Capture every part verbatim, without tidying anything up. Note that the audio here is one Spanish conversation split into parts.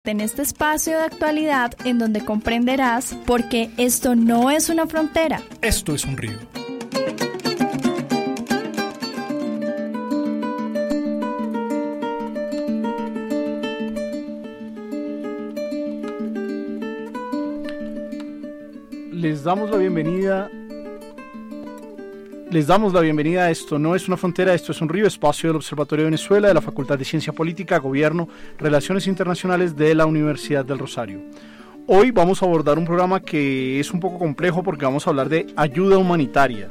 En este espacio de actualidad en donde comprenderás por qué esto no es una frontera. Esto es un río. Les damos la bienvenida. Les damos la bienvenida a Esto no es una frontera, esto es un río, espacio del Observatorio de Venezuela de la Facultad de Ciencia Política, Gobierno, Relaciones Internacionales de la Universidad del Rosario. Hoy vamos a abordar un programa que es un poco complejo porque vamos a hablar de ayuda humanitaria.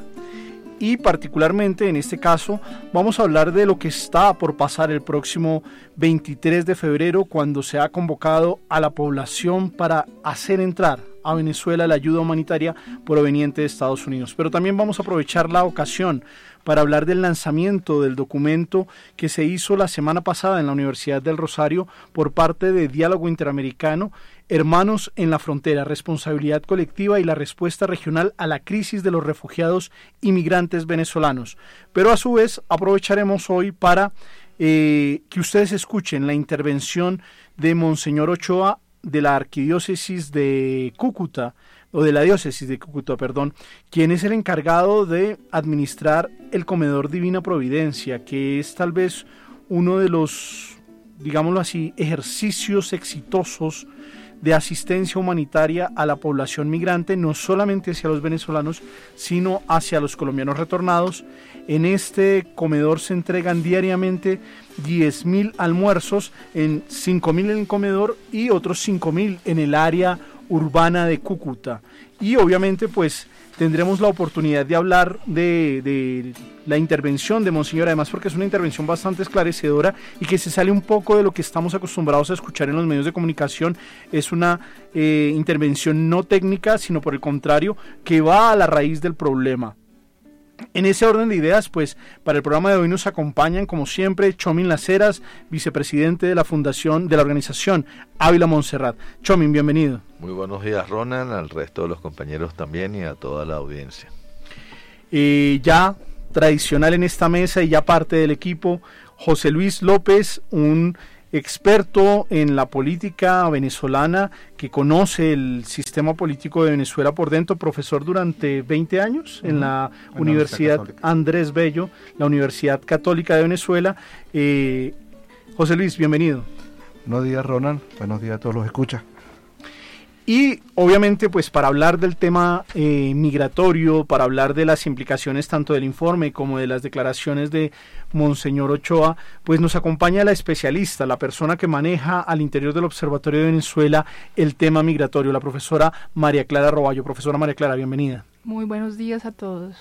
Y particularmente en este caso vamos a hablar de lo que está por pasar el próximo veintitrés de febrero, cuando se ha convocado a la población para hacer entrar a Venezuela la ayuda humanitaria proveniente de Estados Unidos. Pero también vamos a aprovechar la ocasión para hablar del lanzamiento del documento que se hizo la semana pasada en la Universidad del Rosario por parte de Diálogo Interamericano, Hermanos en la Frontera, Responsabilidad Colectiva y la Respuesta Regional a la Crisis de los Refugiados Inmigrantes Venezolanos. Pero a su vez aprovecharemos hoy para eh, que ustedes escuchen la intervención de Monseñor Ochoa de la Arquidiócesis de Cúcuta, o de la Diócesis de Cúcuta, perdón, quien es el encargado de administrar el Comedor Divina Providencia, que es tal vez uno de los, digámoslo así, ejercicios exitosos de asistencia humanitaria a la población migrante, no solamente hacia los venezolanos, sino hacia los colombianos retornados. En este comedor se entregan diariamente diez mil almuerzos, en cinco mil en el comedor y otros cinco mil en el área urbana de Cúcuta. Y obviamente pues tendremos la oportunidad de hablar de, de la intervención de Monseñor, además porque es una intervención bastante esclarecedora y que se sale un poco de lo que estamos acostumbrados a escuchar en los medios de comunicación. Es una eh, intervención no técnica, sino por el contrario, que va a la raíz del problema. En ese orden de ideas, pues, para el programa de hoy nos acompañan, como siempre, Chomin Las Heras, vicepresidente de la fundación, de la organización Ávila Montserrat. Chomin, bienvenido. Muy buenos días, Ronald, al resto de los compañeros también y a toda la audiencia. Eh, ya tradicional en esta mesa y ya parte del equipo, José Luis López, un experto en la política venezolana, que conoce el sistema político de Venezuela por dentro, profesor durante veinte años uh-huh. en la en Universidad la Andrés Bello, la Universidad Católica de Venezuela. Eh, José Luis, bienvenido. Buenos días, Ronald. Buenos días a todos los escuchas. Y obviamente pues para hablar del tema eh, migratorio, para hablar de las implicaciones tanto del informe como de las declaraciones de Monseñor Ochoa, pues nos acompaña la especialista, la persona que maneja al interior del Observatorio de Venezuela el tema migratorio, la profesora María Clara Roballo. Profesora María Clara, bienvenida. Muy buenos días a todos.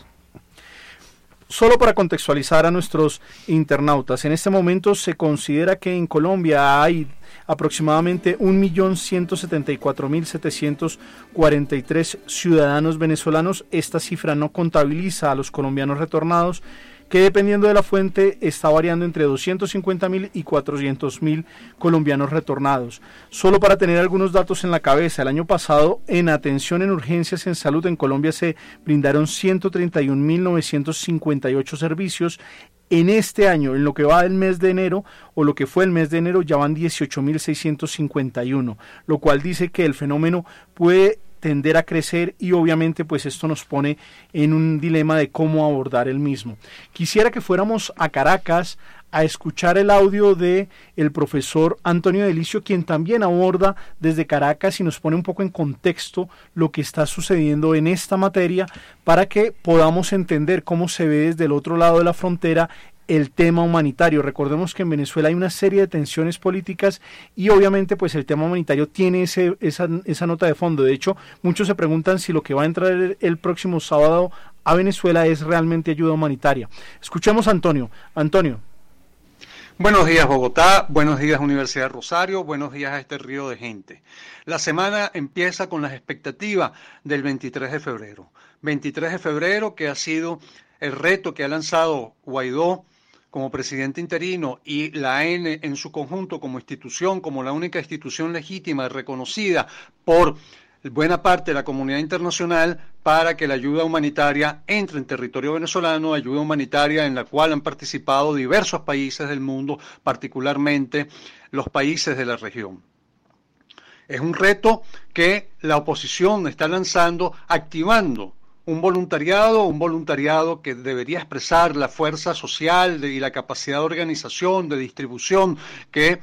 Solo para contextualizar a nuestros internautas, en este momento se considera que en Colombia hay aproximadamente un millón ciento setenta y cuatro mil setecientos cuarenta y tres ciudadanos venezolanos. Esta cifra no contabiliza a los colombianos retornados, que dependiendo de la fuente está variando entre doscientos cincuenta mil y cuatrocientos mil colombianos retornados. Solo para tener algunos datos en la cabeza, el año pasado en atención en urgencias en salud en Colombia se brindaron ciento treinta y un mil novecientos cincuenta y ocho servicios. En este año, en lo que va del mes de enero, o lo que fue el mes de enero, ya van dieciocho mil seiscientos cincuenta y uno, lo cual dice que el fenómeno puede tender a crecer y obviamente pues esto nos pone en un dilema de cómo abordar el mismo. Quisiera que fuéramos a Caracas a escuchar el audio de el profesor Antonio Delicio, quien también aborda desde Caracas y nos pone un poco en contexto lo que está sucediendo en esta materia para que podamos entender cómo se ve desde el otro lado de la frontera el tema humanitario. Recordemos que en Venezuela hay una serie de tensiones políticas y obviamente pues el tema humanitario tiene ese, esa, esa nota de fondo. De hecho, muchos se preguntan si lo que va a entrar el, el próximo sábado a Venezuela es realmente ayuda humanitaria. Escuchemos a Antonio. Antonio. Buenos días, Bogotá. Buenos días, Universidad Rosario. Buenos días a este río de gente. La semana empieza con las expectativas del veintitrés de febrero. veintitrés de febrero, que ha sido el reto que ha lanzado Guaidó como presidente interino y la A N en su conjunto como institución, como la única institución legítima reconocida por buena parte de la comunidad internacional para que la ayuda humanitaria entre en territorio venezolano, ayuda humanitaria en la cual han participado diversos países del mundo, particularmente los países de la región. Es un reto que la oposición está lanzando, activando un voluntariado, un voluntariado que debería expresar la fuerza social y la capacidad de organización, de distribución que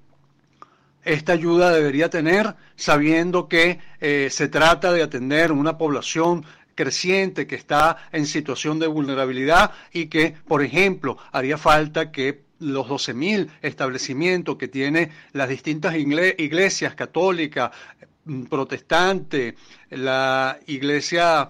esta ayuda debería tener, sabiendo que eh, se trata de atender una población creciente que está en situación de vulnerabilidad y que, por ejemplo, haría falta que los doce mil establecimientos que tiene las distintas iglesias católica, protestante, la iglesia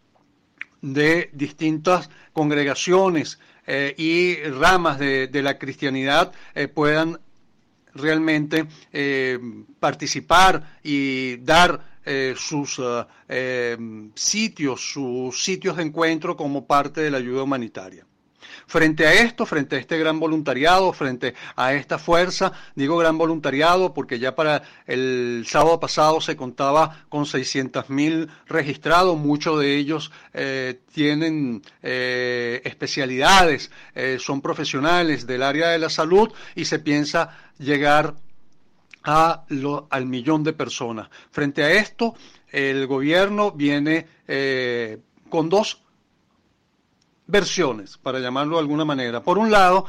de distintas congregaciones eh, y ramas de, de la cristianidad eh, puedan realmente eh, participar y dar eh, sus uh, eh, sitios, sus sitios de encuentro como parte de la ayuda humanitaria. Frente a esto, frente a este gran voluntariado, frente a esta fuerza, digo gran voluntariado porque ya para el sábado pasado se contaba con seiscientos mil registrados, muchos de ellos eh, tienen eh, especialidades, eh, son profesionales del área de la salud y se piensa llegar a lo, al millón de personas. Frente a esto, el gobierno viene eh, con dos versiones, para llamarlo de alguna manera. Por un lado,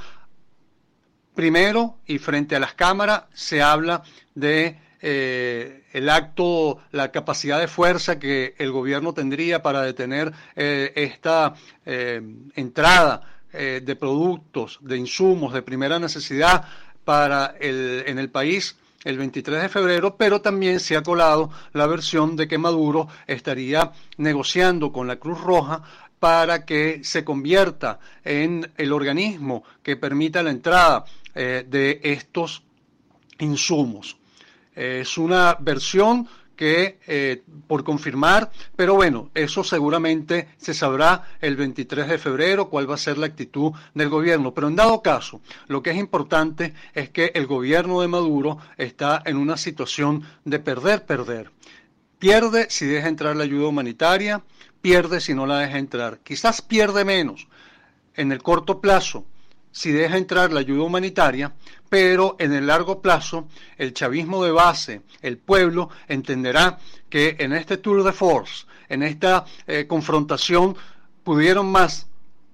primero y frente a las cámaras se habla de eh, el acto, la capacidad de fuerza que el gobierno tendría para detener eh, esta eh, entrada eh, de productos, de insumos de primera necesidad para el, en el país el veintitrés de febrero, pero también se ha colado la versión de que Maduro estaría negociando con la Cruz Roja para que se convierta en el organismo que permita la entrada eh, de estos insumos. Eh, es una versión que eh, por confirmar, pero bueno, eso seguramente se sabrá el veintitrés de febrero cuál va a ser la actitud del gobierno. Pero en dado caso, lo que es importante es que el gobierno de Maduro está en una situación de perder, perder. Pierde si deja entrar la ayuda humanitaria, pierde si no la deja entrar. Quizás pierde menos en el corto plazo si deja entrar la ayuda humanitaria, pero en el largo plazo el chavismo de base, el pueblo, entenderá que en este tour de force, en esta eh, confrontación, pudieron más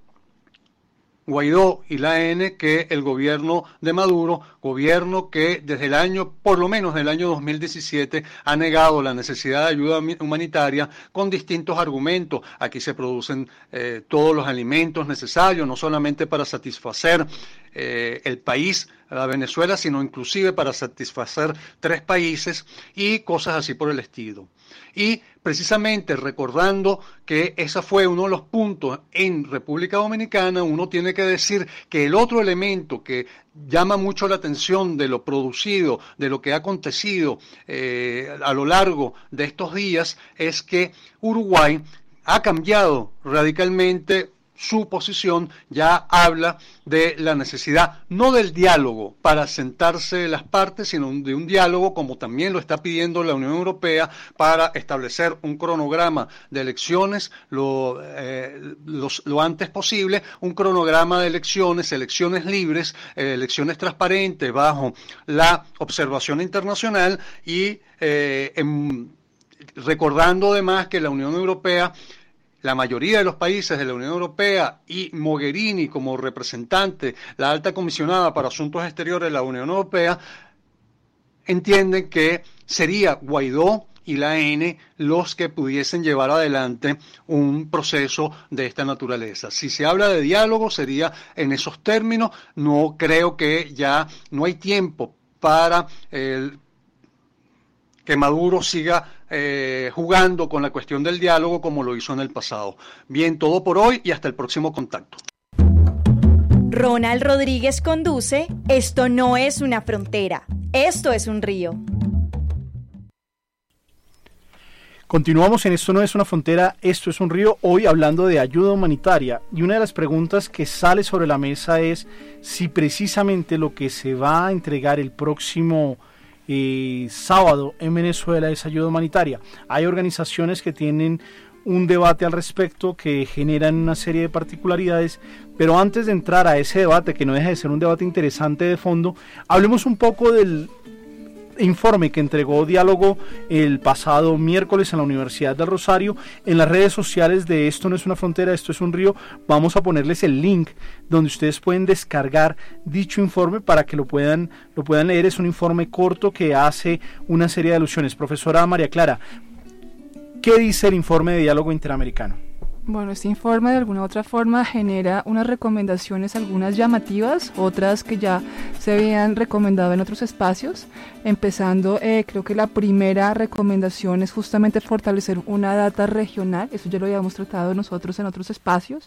Guaidó y la A N que el gobierno de Maduro, gobierno que desde el año, por lo menos del año dos mil diecisiete, ha negado la necesidad de ayuda humanitaria con distintos argumentos. Aquí se producen eh, todos los alimentos necesarios, no solamente para satisfacer eh, el país, a Venezuela, sino inclusive para satisfacer tres países y cosas así por el estilo. Y precisamente recordando que ese fue uno de los puntos en República Dominicana, uno tiene que decir que el otro elemento que llama mucho la atención de lo producido, de lo que ha acontecido eh, a lo largo de estos días, es que Uruguay ha cambiado radicalmente su posición, ya habla de la necesidad, no del diálogo para sentarse las partes, sino de un diálogo, como también lo está pidiendo la Unión Europea, para establecer un cronograma de elecciones lo, eh, los, lo antes posible, un cronograma de elecciones, elecciones libres, eh, elecciones transparentes, bajo la observación internacional y eh, en, recordando además que la Unión Europea, la mayoría de los países de la Unión Europea y Mogherini como representante, la alta comisionada para asuntos exteriores de la Unión Europea, entienden que sería Guaidó y la A N los que pudiesen llevar adelante un proceso de esta naturaleza. Si se habla de diálogo, sería en esos términos. No creo que ya no hay tiempo para el que Maduro siga eh, jugando con la cuestión del diálogo como lo hizo en el pasado. Bien, todo por hoy y hasta el próximo contacto. Ronald Rodríguez conduce Esto no es una frontera, esto es un río. Continuamos en Esto no es una frontera, esto es un río, hoy hablando de ayuda humanitaria. Y una de las preguntas que sale sobre la mesa es si precisamente lo que se va a entregar el próximo Eh, sábado en Venezuela es ayuda humanitaria. Hay organizaciones que tienen un debate al respecto que generan una serie de particularidades, pero antes de entrar a ese debate, que no deja de ser un debate interesante de fondo, hablemos un poco del informe que entregó Diálogo el pasado miércoles en la Universidad del Rosario. En las redes sociales de Esto no es una frontera, esto es un río, vamos a ponerles el link donde ustedes pueden descargar dicho informe para que lo puedan, lo puedan leer. Es un informe corto que hace una serie de alusiones. Profesora María Clara, ¿qué dice el informe de Diálogo Interamericano? Bueno, este informe de alguna u otra forma genera unas recomendaciones, algunas llamativas, otras que ya se habían recomendado en otros espacios. Empezando, eh, creo que la primera recomendación es justamente fortalecer una data regional, eso ya lo habíamos tratado nosotros en otros espacios.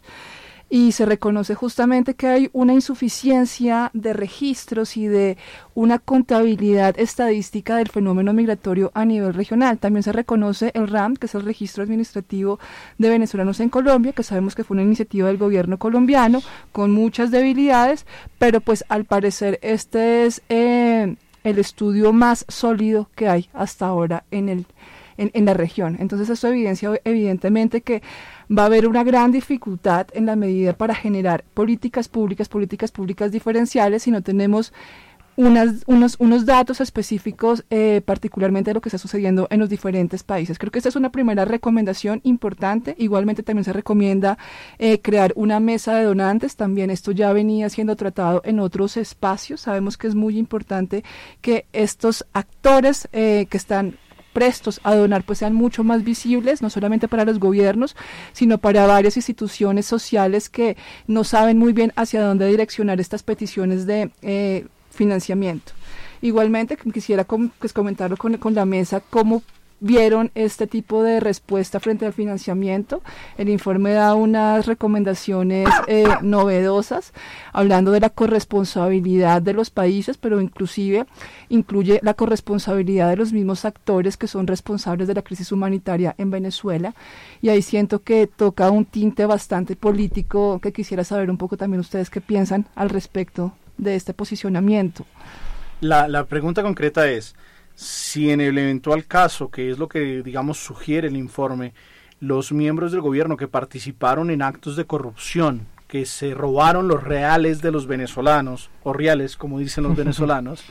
Y se reconoce justamente que hay una insuficiencia de registros y de una contabilidad estadística del fenómeno migratorio a nivel regional. También se reconoce el R A M, que es el Registro Administrativo de Venezolanos en Colombia, que sabemos que fue una iniciativa del gobierno colombiano con muchas debilidades, pero pues al parecer este es eh, el estudio más sólido que hay hasta ahora en el En, en la región. Entonces esto evidencia evidentemente que va a haber una gran dificultad en la medida para generar políticas públicas, políticas públicas diferenciales si no tenemos unas, unos, unos datos específicos eh, particularmente de lo que está sucediendo en los diferentes países. Creo que esta es una primera recomendación importante. Igualmente también se recomienda eh, crear una mesa de donantes. También esto ya venía siendo tratado en otros espacios. Sabemos que es muy importante que estos actores eh, que están prestos a donar pues sean mucho más visibles, no solamente para los gobiernos, sino para varias instituciones sociales que no saben muy bien hacia dónde direccionar estas peticiones de eh, financiamiento. Igualmente quisiera com- pues, comentarlo con, con la mesa cómo vieron este tipo de respuesta frente al financiamiento. El informe da unas recomendaciones eh, novedosas, hablando de la corresponsabilidad de los países, pero inclusive incluye la corresponsabilidad de los mismos actores que son responsables de la crisis humanitaria en Venezuela, y ahí siento que toca un tinte bastante político, que quisiera saber un poco también ustedes qué piensan al respecto de este posicionamiento. La, la pregunta concreta es, si en el eventual caso, que es lo que digamos sugiere el informe, los miembros del gobierno que participaron en actos de corrupción, que se robaron los reales de los venezolanos, o reales como dicen los venezolanos,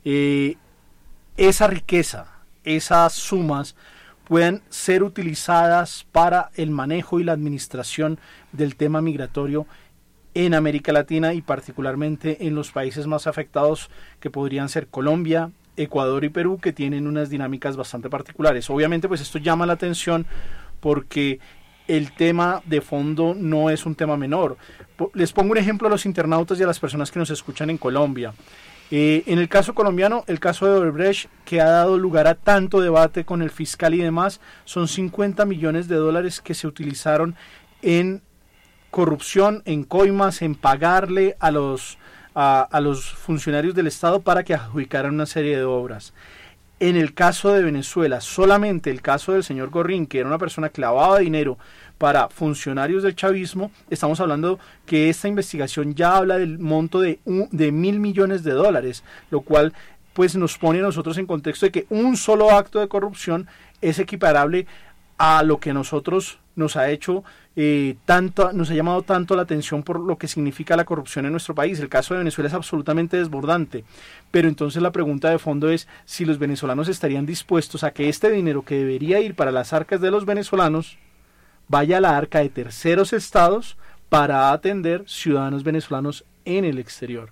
eh, esa riqueza, esas sumas puedan ser utilizadas para el manejo y la administración del tema migratorio en América Latina y particularmente en los países más afectados, que podrían ser Colombia, Ecuador y Perú, que tienen unas dinámicas bastante particulares. Obviamente pues esto llama la atención porque el tema de fondo no es un tema menor. Les pongo un ejemplo a los internautas y a las personas que nos escuchan en Colombia. Eh, en el caso colombiano, el caso de Odebrecht, que ha dado lugar a tanto debate con el fiscal y demás, son cincuenta millones de dólares que se utilizaron en corrupción, en coimas, en pagarle a los A, a los funcionarios del Estado para que adjudicaran una serie de obras. En el caso de Venezuela, solamente el caso del señor Gorrín, que era una persona que lavaba dinero para funcionarios del chavismo, estamos hablando que esta investigación ya habla del monto de, un, de mil millones de dólares, lo cual pues nos pone a nosotros en contexto de que un solo acto de corrupción es equiparable a lo que nosotros nos ha hecho eh, tanto, nos ha llamado tanto la atención por lo que significa la corrupción en nuestro país. El caso de Venezuela es absolutamente desbordante, pero entonces la pregunta de fondo es si los venezolanos estarían dispuestos a que este dinero que debería ir para las arcas de los venezolanos vaya a la arca de terceros estados para atender ciudadanos venezolanos en el exterior.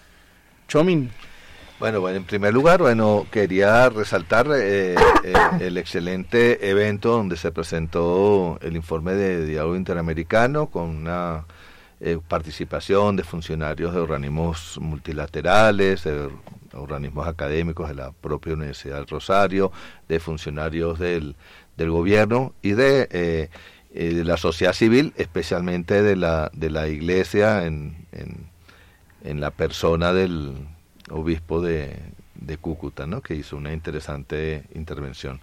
Chomin. Bueno, bueno, en primer lugar, bueno, quería resaltar eh, eh, el excelente evento donde se presentó el informe de Diálogo Interamericano con una eh, participación de funcionarios de organismos multilaterales, de organismos académicos de la propia Universidad del Rosario, de funcionarios del, del gobierno y de, eh, eh, de la sociedad civil, especialmente de la, de la Iglesia en, en, en la persona del obispo de, de Cúcuta, ¿no?, que hizo una interesante intervención.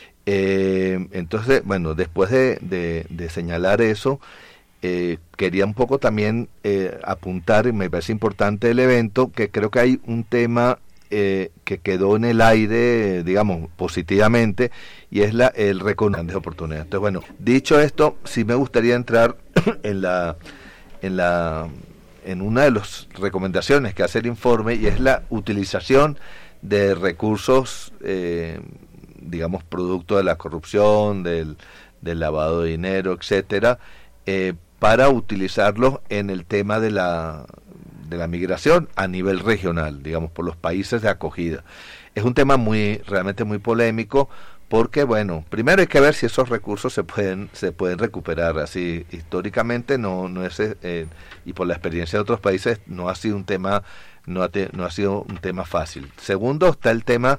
Eh, entonces, bueno, después de, de, de señalar eso, eh, quería un poco también eh, apuntar, y me parece importante el evento, que creo que hay un tema eh, que quedó en el aire, digamos, positivamente, y es la el reconocimiento de oportunidades. Entonces, bueno, dicho esto, sí me gustaría entrar en la en la en una de las recomendaciones que hace el informe, y es la utilización de recursos, eh, digamos, producto de la corrupción, del, del lavado de dinero, etcétera, eh, para utilizarlos en el tema de la, de la migración a nivel regional, digamos, por los países de acogida. Es un tema muy, realmente muy polémico, porque, bueno, primero hay que ver si esos recursos se pueden se pueden recuperar. Así, históricamente no no es eh, y por la experiencia de otros países no ha sido un tema no ha, te, no ha sido un tema fácil. Segundo, está el tema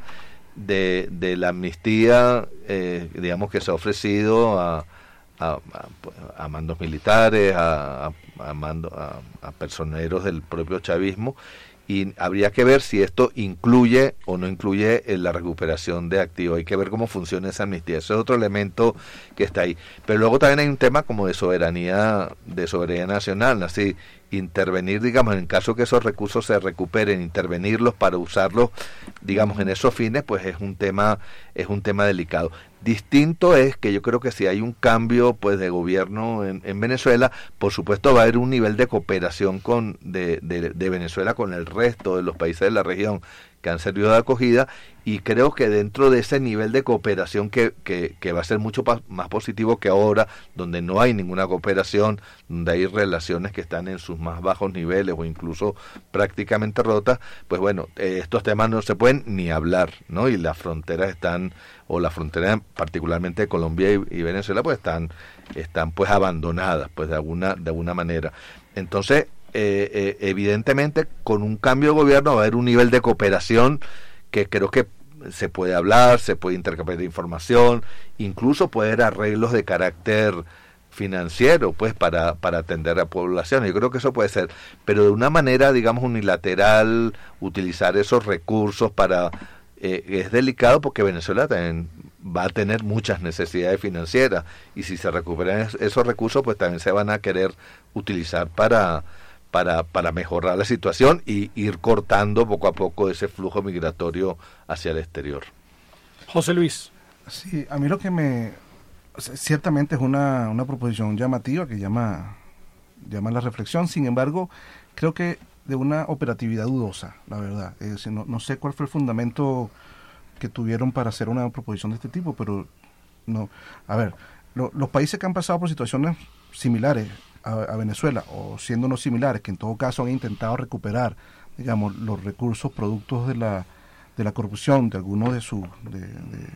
de, de la amnistía, eh, digamos, que se ha ofrecido a a, a, a mandos militares, a, a, a, mando, a, a personeros del propio chavismo, y habría que ver si esto incluye o no incluye en la recuperación de activos. Hay que ver cómo funciona esa amnistía. Ese es otro elemento que está ahí. Pero luego también hay un tema como de soberanía, de soberanía nacional, así, intervenir, digamos, en caso que esos recursos se recuperen, intervenirlos para usarlos, digamos, en esos fines, pues es un tema, es un tema delicado. Distinto es que yo creo que si hay un cambio, pues, de gobierno en, en Venezuela, por supuesto va a haber un nivel de cooperación con de, de, de Venezuela con el resto de los países de la región que han servido de acogida, y creo que dentro de ese nivel de cooperación que, que, que va a ser mucho pa- más positivo que ahora, donde no hay ninguna cooperación, donde hay relaciones que están en sus más bajos niveles o incluso prácticamente rotas, pues bueno, eh, estos temas no se pueden ni hablar, ¿no? Y las fronteras están, o la frontera particularmente de Colombia y, y Venezuela, pues están, están pues abandonadas, pues de alguna, de alguna manera. Entonces, Eh, eh, evidentemente con un cambio de gobierno va a haber un nivel de cooperación que creo que se puede hablar, se puede intercambiar información, incluso puede haber arreglos de carácter financiero, pues, para, para atender a la población. Yo creo que eso puede ser, pero de una manera, digamos, unilateral, utilizar esos recursos para... Eh, es delicado porque Venezuela también va a tener muchas necesidades financieras, y si se recuperan es, esos recursos, pues también se van a querer utilizar para... Para, para mejorar la situación y ir cortando poco a poco ese flujo migratorio hacia el exterior. José Luis. Sí, a mí lo que me... Ciertamente es una, una proposición llamativa que llama, llama la reflexión, sin embargo, creo que de una operatividad dudosa, la verdad. Es decir, no, no sé cuál fue el fundamento que tuvieron para hacer una proposición de este tipo, pero no... A ver, lo, los países que han pasado por situaciones similares a, a Venezuela, o siendo no similares, que en todo caso han intentado recuperar, digamos, los recursos productos de la de la corrupción de algunos de sus de, de,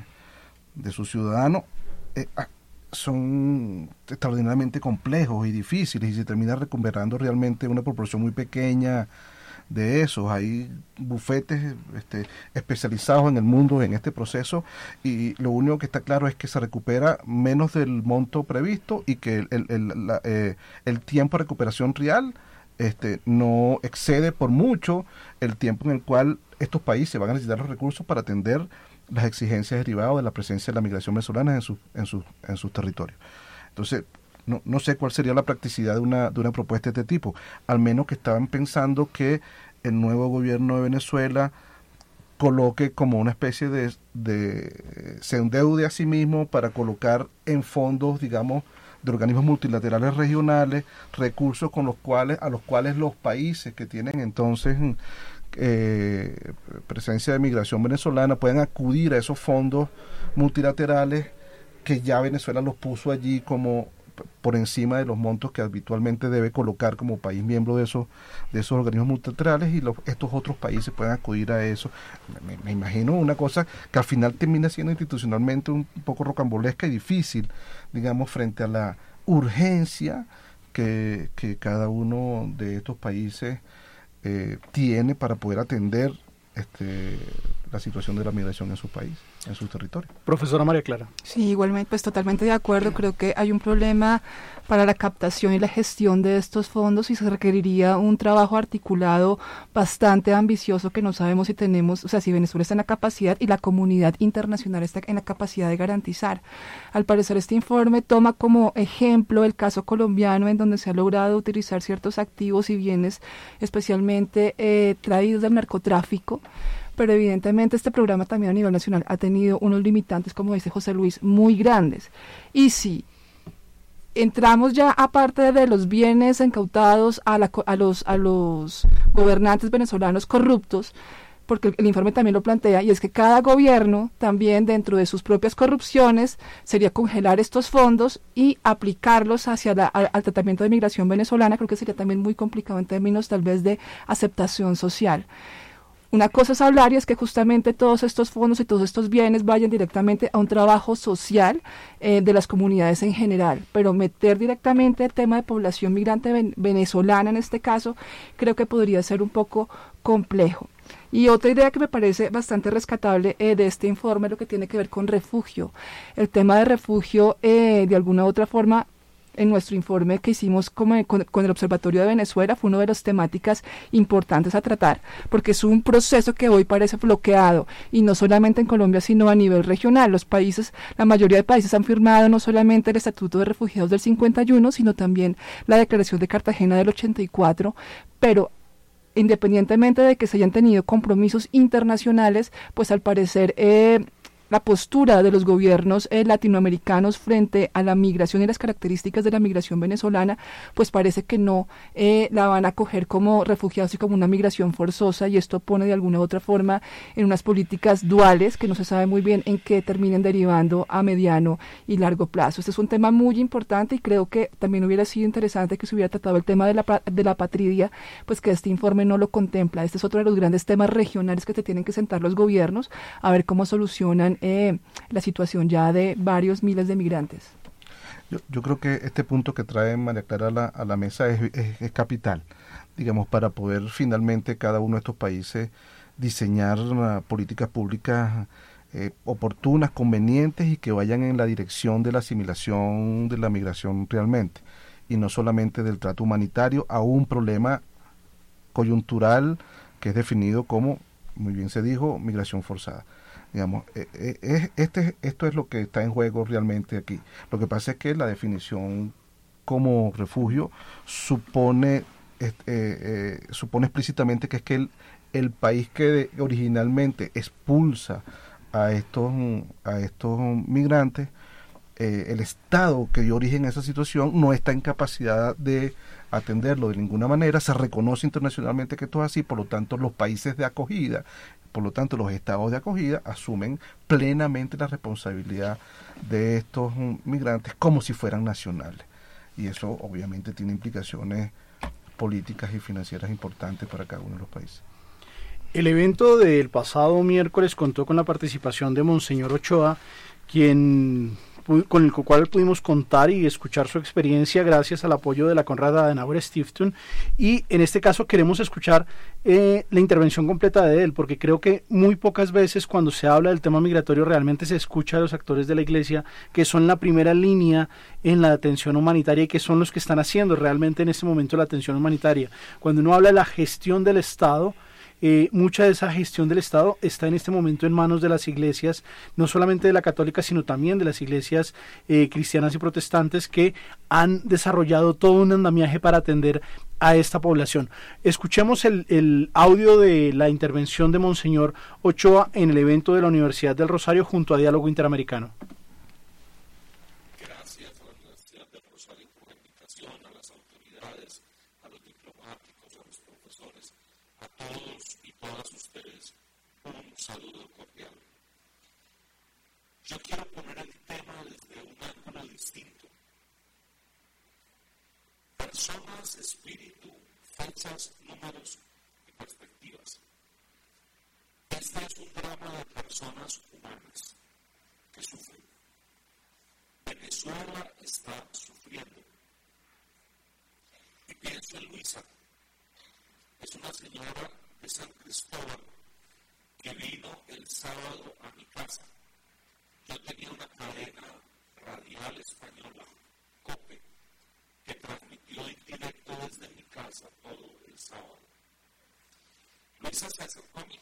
de sus ciudadanos, eh, son extraordinariamente complejos y difíciles, y se termina recuperando realmente una proporción muy pequeña de esos. Hay bufetes este, especializados en el mundo en este proceso, y lo único que está claro es que se recupera menos del monto previsto, y que el, el, el, la, eh, el tiempo de recuperación real este, no excede por mucho el tiempo en el cual estos países van a necesitar los recursos para atender las exigencias derivadas de la presencia de la migración venezolana en sus en sus en sus territorios. Entonces, no, no sé cuál sería la practicidad de una de una propuesta de este tipo, al menos que estaban pensando que el nuevo gobierno de Venezuela coloque como una especie de, de se endeude a sí mismo para colocar en fondos, digamos, de organismos multilaterales regionales, recursos con los cuales a los cuales los países que tienen entonces eh, presencia de migración venezolana pueden acudir a esos fondos multilaterales que ya Venezuela los puso allí como por encima de los montos que habitualmente debe colocar como país miembro de esos de esos organismos multilaterales, y los, estos otros países pueden acudir a eso. Me, me imagino una cosa que al final termina siendo institucionalmente un poco rocambolesca y difícil, digamos, frente a la urgencia que, que cada uno de estos países eh, tiene para poder atender este la situación de la migración en su país, en su territorio. Profesora María Clara. Sí, igualmente, pues totalmente de acuerdo. Creo que hay un problema para la captación y la gestión de estos fondos, y se requeriría un trabajo articulado bastante ambicioso que no sabemos si tenemos, o sea, si Venezuela está en la capacidad y la comunidad internacional está en la capacidad de garantizar. Al parecer, este informe toma como ejemplo el caso colombiano, en donde se ha logrado utilizar ciertos activos y bienes especialmente eh, traídos del narcotráfico, pero evidentemente este programa también a nivel nacional ha tenido unos limitantes, como dice José Luis, muy grandes. Y si entramos ya, aparte de los bienes incautados a, la, a, los, a los gobernantes venezolanos corruptos, porque el informe también lo plantea, y es que cada gobierno también dentro de sus propias corrupciones sería congelar estos fondos y aplicarlos hacia la, al, al tratamiento de migración venezolana. Creo que sería también muy complicado en términos tal vez de aceptación social. Una cosa es hablar y es que justamente todos estos fondos y todos estos bienes vayan directamente a un trabajo social eh, de las comunidades en general, pero meter directamente el tema de población migrante ven- venezolana en este caso, creo que podría ser un poco complejo. Y otra idea que me parece bastante rescatable eh, de este informe, lo que tiene que ver con refugio. El tema de refugio, eh, de alguna u otra forma, en nuestro informe que hicimos con, con, con el Observatorio de Venezuela, fue una de las temáticas importantes a tratar, porque es un proceso que hoy parece bloqueado, y no solamente en Colombia, sino a nivel regional. Los países, la mayoría de países han firmado no solamente el Estatuto de Refugiados del cincuenta y uno, sino también la Declaración de Cartagena del ochenta y cuatro, pero independientemente de que se hayan tenido compromisos internacionales, pues al parecer eh, la postura de los gobiernos eh, latinoamericanos frente a la migración y las características de la migración venezolana, pues parece que no eh, la van a coger como refugiados y como una migración forzosa, y esto pone de alguna u otra forma en unas políticas duales que no se sabe muy bien en qué terminen derivando a mediano y largo plazo. Este es un tema muy importante, y creo que también hubiera sido interesante que se hubiera tratado el tema de la, de la patridia, pues que este informe no lo contempla. Este es otro de los grandes temas regionales que se tienen que sentar los gobiernos a ver cómo solucionan Eh, la situación ya de varios miles de migrantes. Yo, yo creo que este punto que trae María Clara a la, a la mesa es, es, es capital, digamos, para poder finalmente cada uno de estos países diseñar uh, políticas públicas eh, oportunas, convenientes, y que vayan en la dirección de la asimilación de la migración realmente, y no solamente del trato humanitario a un problema coyuntural que es definido como, muy bien se dijo, migración forzada. Digamos, eh, eh, este, esto es lo que está en juego realmente aquí. Lo que pasa es que la definición como refugio supone eh, eh, supone explícitamente que es que el, el país que originalmente expulsa a estos a estos migrantes, eh, el Estado que dio origen a esa situación no está en capacidad de atenderlo de ninguna manera. Se reconoce internacionalmente que esto es así, por lo tanto los países de acogida, por lo tanto los estados de acogida asumen plenamente la responsabilidad de estos migrantes como si fueran nacionales, y eso obviamente tiene implicaciones políticas y financieras importantes para cada uno de los países. El evento del pasado miércoles contó con la participación de Monseñor Ochoa, quien con el cual pudimos contar y escuchar su experiencia gracias al apoyo de la Konrad Adenauer Stiftung, y en este caso queremos escuchar eh, la intervención completa de él, porque creo que muy pocas veces cuando se habla del tema migratorio realmente se escucha a los actores de la Iglesia, que son la primera línea en la atención humanitaria y que son los que están haciendo realmente en este momento la atención humanitaria. Cuando uno habla de la gestión del Estado, Eh, mucha de esa gestión del Estado está en este momento en manos de las iglesias, no solamente de la católica, sino también de las iglesias eh, cristianas y protestantes, que han desarrollado todo un andamiaje para atender a esta población. Escuchemos el, el audio de la intervención de Monseñor Ochoa en el evento de la Universidad del Rosario junto a Diálogo Interamericano. Gracias a la Universidad del Rosario por la invitación, a las autoridades, a los diplomáticos, a los profesores, a todos y todas ustedes un saludo cordial. Yo quiero poner el tema desde un ángulo distinto. Personas, espíritu, fechas, números y perspectivas. Este es un drama de personas humanas que sufren. Venezuela está sufriendo. Y pienso en Luisa. Es una señora de San Cristóbal que vino el sábado a mi casa. Yo tenía una cadena radial española, COPE, que transmitió en directo desde mi casa todo el sábado. Luisa se acercó a mí.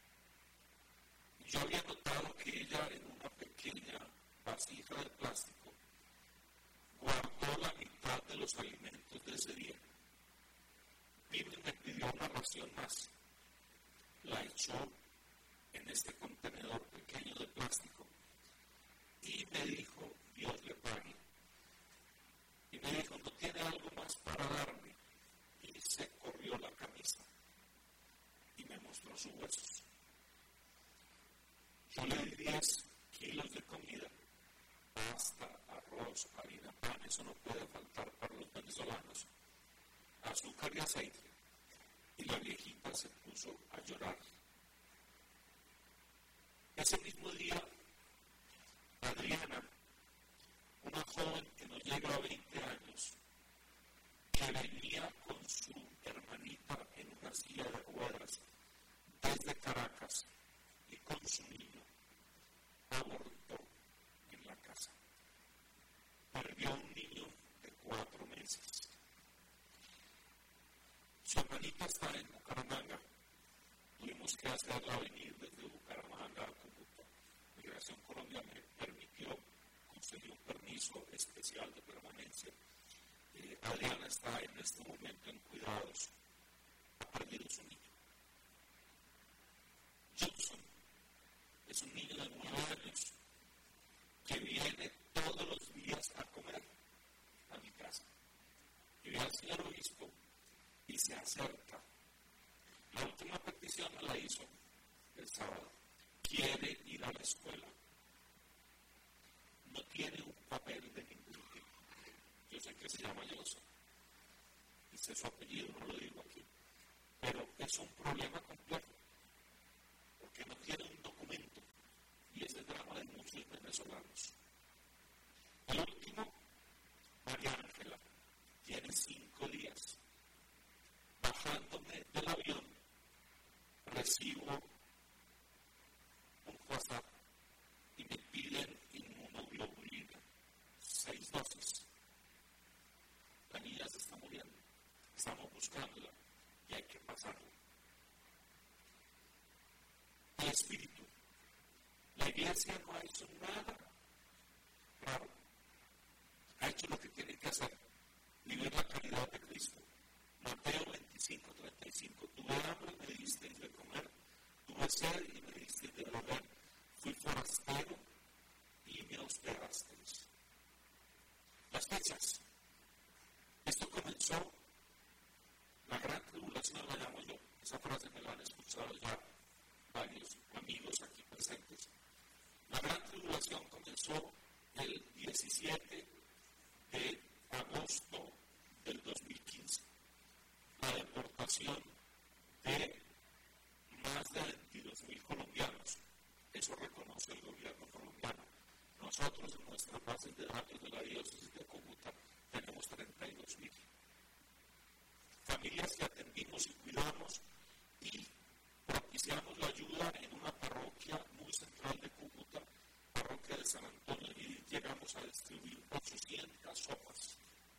Yo había notado que ella, en una pequeña vasija de plástico, guardó la mitad de los alimentos de ese día. Vino y me pidió una ración más. La echó en este contenedor pequeño de plástico y me dijo, Dios le pague. Y me dijo, ¿no tiene algo más para darme? Y se corrió la camisa y me mostró sus huesos. kilos de comida, pasta, arroz, harina, pan, eso no puede faltar para los venezolanos, azúcar y aceite. Y la viejita se puso a llorar. Ese mismo día, Adriana, una joven que no llega a veinte años, que venía con su hermanita en una silla de ruedas desde Caracas y con su niño, abortó en la casa. Perdió un niño de cuatro meses. Su hermanita está en Bucaramanga. Tuvimos que hacerla venir desde Bucaramanga a Cúcuta. Migración Colombia me permitió conseguir un permiso especial de permanencia. Eh, Adriana está en este momento en cuidados. Ha perdido su niño. Johnson es un niño de nueve años que viene todos los días a comer a mi casa. Y ve al señor obispo y se acerca. La última petición me la hizo el sábado. Quiere ir a la escuela. No tiene un papel de ningún tipo. Yo sé que se llama Johnson. Y sé su apellido, no lo digo aquí. Pero es un problema complejo. Porque no tiene un documento. Y es el drama de muchos venezolanos. El último, María Ángela, tiene cinco días. Bajándome del avión, recibo un WhatsApp y me piden inmunoglobulina, seis dosis. La niña se está muriendo. Estamos buscándola y hay que pasarla. El espíritu. La iglesia no ha hecho nada raro. Ha hecho lo que tiene que hacer. Vivir la caridad de Cristo. Mateo veinticinco, treinta y cinco. Tuve hambre y me disteis de comer. Tuve sed y me disteis de beber. Fui forastero y me hospedasteis. Las fechas. Esto comenzó, la gran tribulación la llamo yo. Esa frase me la han escuchado ya varios amigos aquí presentes. La gran tribulación comenzó el diecisiete de agosto del dos mil quince. La deportación de más de veintidós mil colombianos. Eso reconoce el gobierno colombiano. Nosotros en nuestras bases de datos de la diócesis de Cúcuta tenemos treinta y dos mil. Familias que atendimos y cuidamos y propiciamos la ayuda en una parroquia muy central de Cúcuta, parroquia de San Antonio, y llegamos a distribuir ochocientas sopas.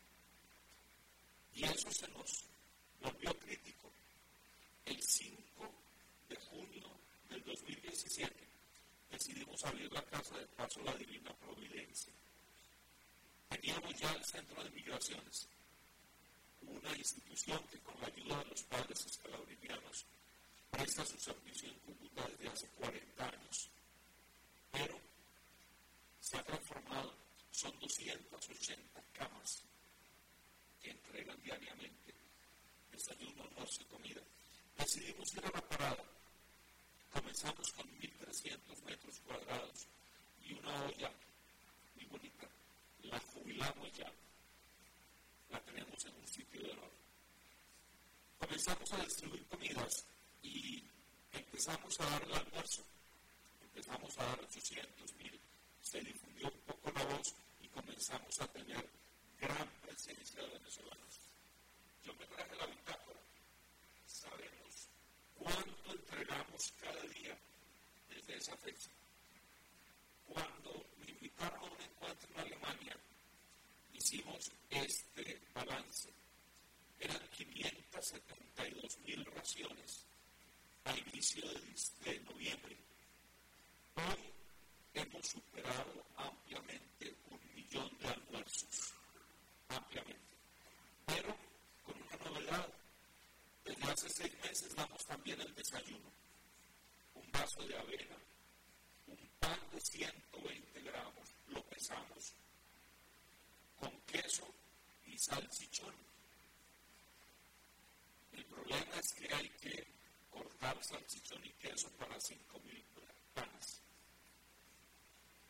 Y eso se nos volvió crítico. El cinco de junio del dos mil diecisiete decidimos abrir la Casa de Paso La Divina Providencia. Teníamos ya el Centro de Migraciones, una institución que con la ayuda de los padres escalabrinianos presta su servicio en Cúcuta desde hace cuarenta años. Pero se ha transformado, son doscientas ochenta camas que entregan diariamente desayuno, almuerzo y comida. Decidimos ir a la parada. Comenzamos con mil trescientos metros cuadrados y una olla muy bonita. La jubilamos ya. La tenemos en un sitio de honor. Comenzamos a distribuir comidas y empezamos a dar el almuerzo. Empezamos a dar ochocientos mil. Se difundió un poco la voz y comenzamos a tener gran presencia de venezolanos. Yo me traje la bitácora. Sabemos cuánto entregamos cada día desde esa fecha. Cuando me invitaron a un encuentro en Alemania, hicimos este balance. Eran quinientas setenta y dos mil raciones a inicio de, de noviembre. Hoy hemos superado ampliamente un millón de almuerzos. Ampliamente. Pero con una novedad. Desde hace seis meses damos también el desayuno. Un vaso de avena, un pan de ciento veinte gramos, lo pesamos, con queso y salchichón. El problema es que hay que cortar salchichón y queso para cinco mil panes.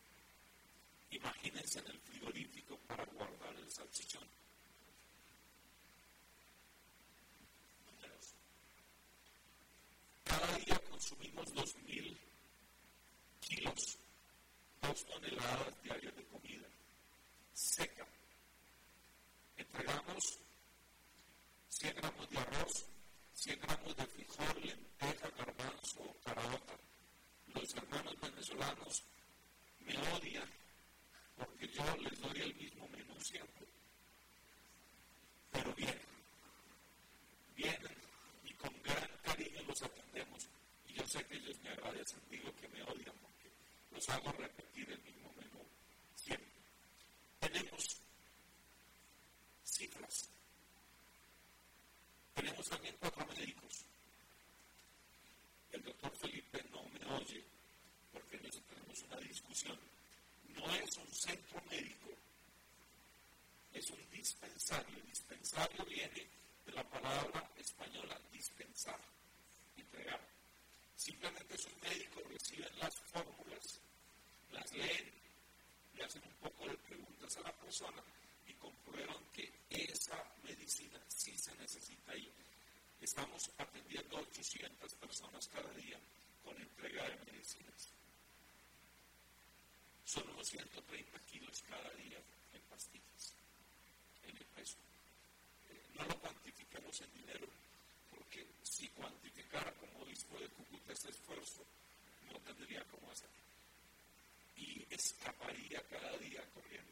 tienes en el frigorífico para guardar el salchichón? Números. Cada día consumimos dos mil kilos, dos toneladas diarias de comida seca. Entregamos cien gramos de arroz, cien gramos de frijol, lenteja, garbanzo, caraota. Los hermanos venezolanos me odian porque yo les doy el mismo menú siempre. Pero vienen, vienen y con gran cariño los atendemos. Y yo sé que ellos me agradecen, digo que me odian porque los hago repetir el mismo menú siempre. Tenemos cifras. Tenemos también cuatro médicos. El doctor Felipe no me oye porque nosotros tenemos una discusión. No es un centro médico, es un dispensario. Dispensario viene de la palabra española dispensar, entregar. Simplemente sus médicos reciben las fórmulas, las leen, le hacen un poco de preguntas a la persona y comprueban que esa medicina sí se necesita ahí. Estamos atendiendo a ochocientas personas cada día con entrega de medicinas. Son unos ciento treinta kilos cada día en pastillas, en el peso. Eh, no lo cuantificamos en dinero, porque si cuantificara como obispo de Cúcuta ese esfuerzo, no tendría cómo hacer. Y escaparía cada día corriendo.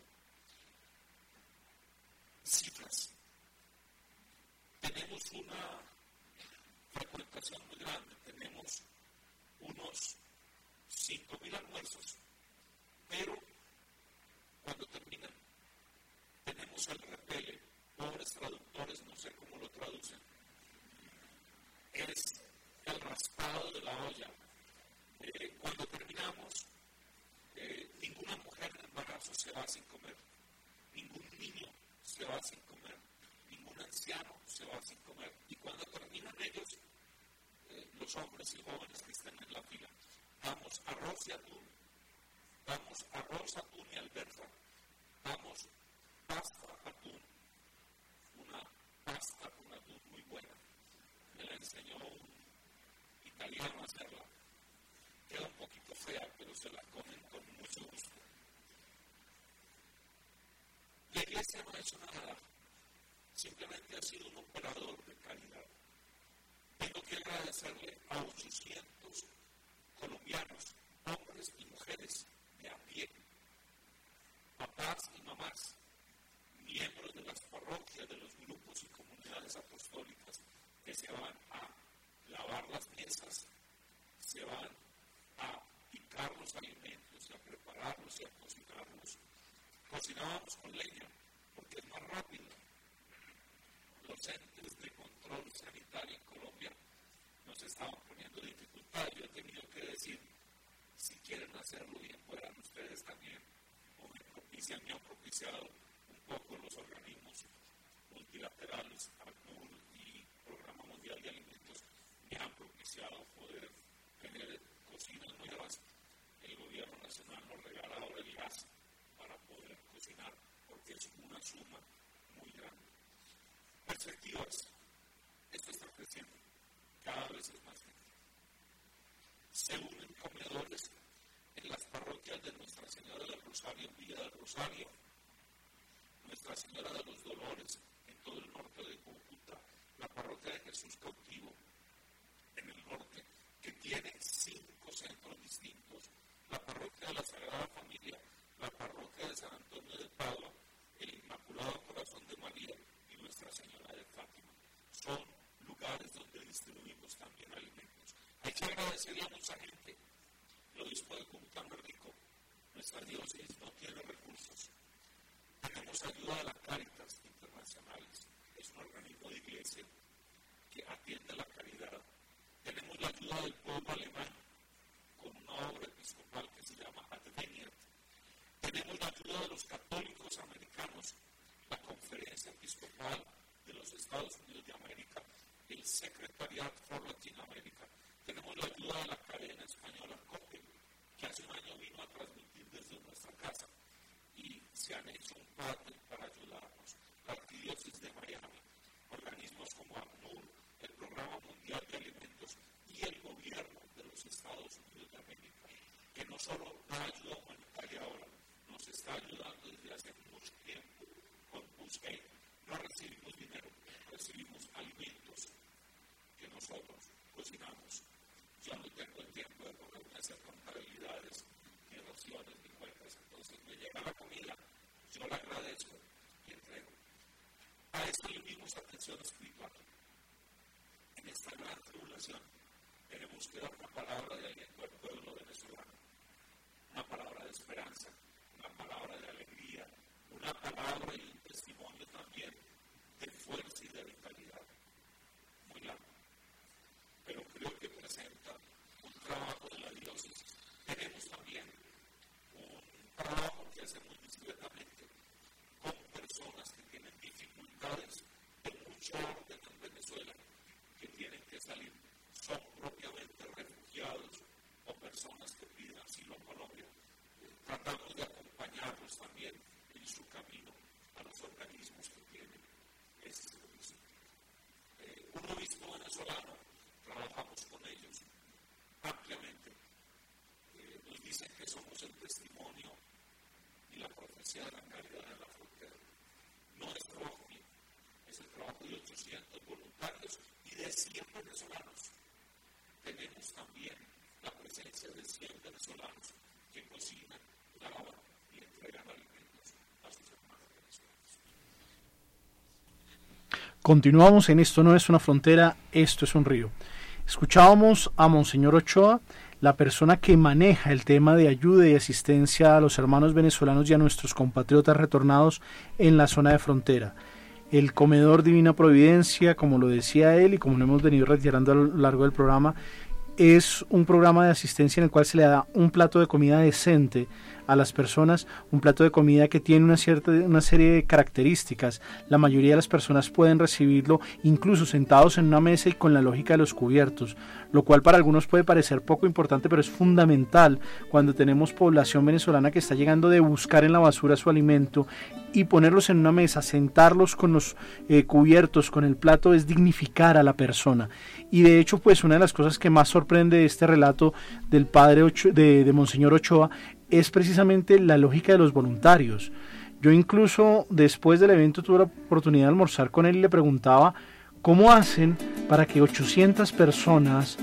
Cifras. Tenemos una frecuentación muy grande, tenemos unos cinco mil almuerzos, pero cuando terminan tenemos el repele. Pobres traductores, no sé cómo lo traducen, es el raspado de la olla. Eh, cuando terminamos, eh, ninguna mujer en embarazo se va sin comer, ningún niño se va sin comer, ningún anciano se va sin comer. Y cuando terminan ellos, eh, los hombres y jóvenes que están en la fila, damos arroz y atún, damos arroz, atún y alberja, damos pasta, atún, una pasta con atún muy buena. Me la enseñó un italiano a hacerla. Queda un poquito fea, pero se la comen con mucho gusto. La iglesia no ha hecho nada, simplemente ha sido un operador de caridad. Tengo que agradecerle a ochocientos colombianos, hombres y mujeres de a pie, papás y mamás, miembros de las parroquias, de los grupos y comunidades apostólicas que se van a lavar las mesas, se van a picar los alimentos, a prepararlos y a cocinarlos. Cocinábamos con leña porque es más rápido. Los entes de control sanitario en Colombia nos estaban poniendo dificultades. Yo he tenido que decir, si quieren hacerlo bien, puedan ustedes también. O me propician, me han propiciado un poco los organismos multilaterales, ACNUR y Programa Mundial de Alimentos, me han propiciado poder tener cocinas nuevas. El gobierno nacional nos regala ahora el gas para poder cocinar, porque es una suma muy grande. Perspectivas. Esto está creciendo. Cada vez es más gente. Se unen comedores en las parroquias de Nuestra Señora del Rosario, en Villa del Rosario, Nuestra Señora de los Dolores, en todo el norte de Cúcuta, la parroquia de Jesús Cautivo, en el norte, que tiene cinco centros distintos, la parroquia de la Sagrada Familia, la parroquia de San Antonio de Padua, el Inmaculado Corazón de María y Nuestra Señora de Fátima. Son lugares donde distribuimos también alimentos. Hay que agradecerle a mucha gente. El obispo de Cúcuta es rico. Nuestra diócesis no tiene recursos. Tenemos ayuda de la Cáritas Internacionales. Es un organismo de iglesia que atiende la caridad. Tenemos la ayuda del pueblo alemán con una obra episcopal que se llama Adveniat. Tenemos la ayuda de los católicos americanos, la Conferencia Episcopal de los Estados Unidos de América, el Secretariat for Latin America. Tenemos la ayuda de la cadena española COPE, que hace un año vino a transmitir desde nuestra casa. Y acción espiritual. En esta gran tribulación tenemos que dar una palabra de aliento al pueblo venezolano, una palabra de esperanza, una palabra de alegría, una palabra y un testimonio también de fuerza y de vitalidad. Muy largo, pero creo que presenta un trabajo de la diócesis. Tenemos también un trabajo que hacemos discretamente con personas que tienen dificultades de mucho orden en Venezuela, que tienen que salir, son propiamente refugiados o personas que piden asilo a Colombia. Tratamos de acompañarlos también en su camino a los organismos que tienen ese servicio. Eh, un obispo venezolano, trabajamos con ellos ampliamente. Eh, nos dicen que somos el testimonio y la profecía de la caridad de la frontera. No es trabajo mío, es el trabajo de ochocientos voluntarios y de cien venezolanos. Tenemos también la presencia de cien venezolanos que cocinan, lavan y entregan alimentos a sus hermanos venezolanos. Continuamos en Esto no es una frontera, esto es un río. Escuchábamos a Monseñor Ochoa, la persona que maneja el tema de ayuda y asistencia a los hermanos venezolanos y a nuestros compatriotas retornados en la zona de frontera. El comedor Divina Providencia, como lo decía él y como lo hemos venido reiterando a lo largo del programa, es un programa de asistencia en el cual se le da un plato de comida decente a las personas, un plato de comida que tiene una cierta una serie de características. La mayoría de las personas pueden recibirlo incluso sentados en una mesa y con la lógica de los cubiertos, lo cual para algunos puede parecer poco importante, pero es fundamental cuando tenemos población venezolana que está llegando de buscar en la basura su alimento, y ponerlos en una mesa, sentarlos con los eh, cubiertos, con el plato, es dignificar a la persona. Y de hecho, pues una de las cosas que más sorprende de este relato del padre Ocho, de, de Monseñor Ochoa, es precisamente la lógica de los voluntarios. Yo incluso después del evento tuve la oportunidad de almorzar con él y le preguntaba cómo hacen para que ochocientas personas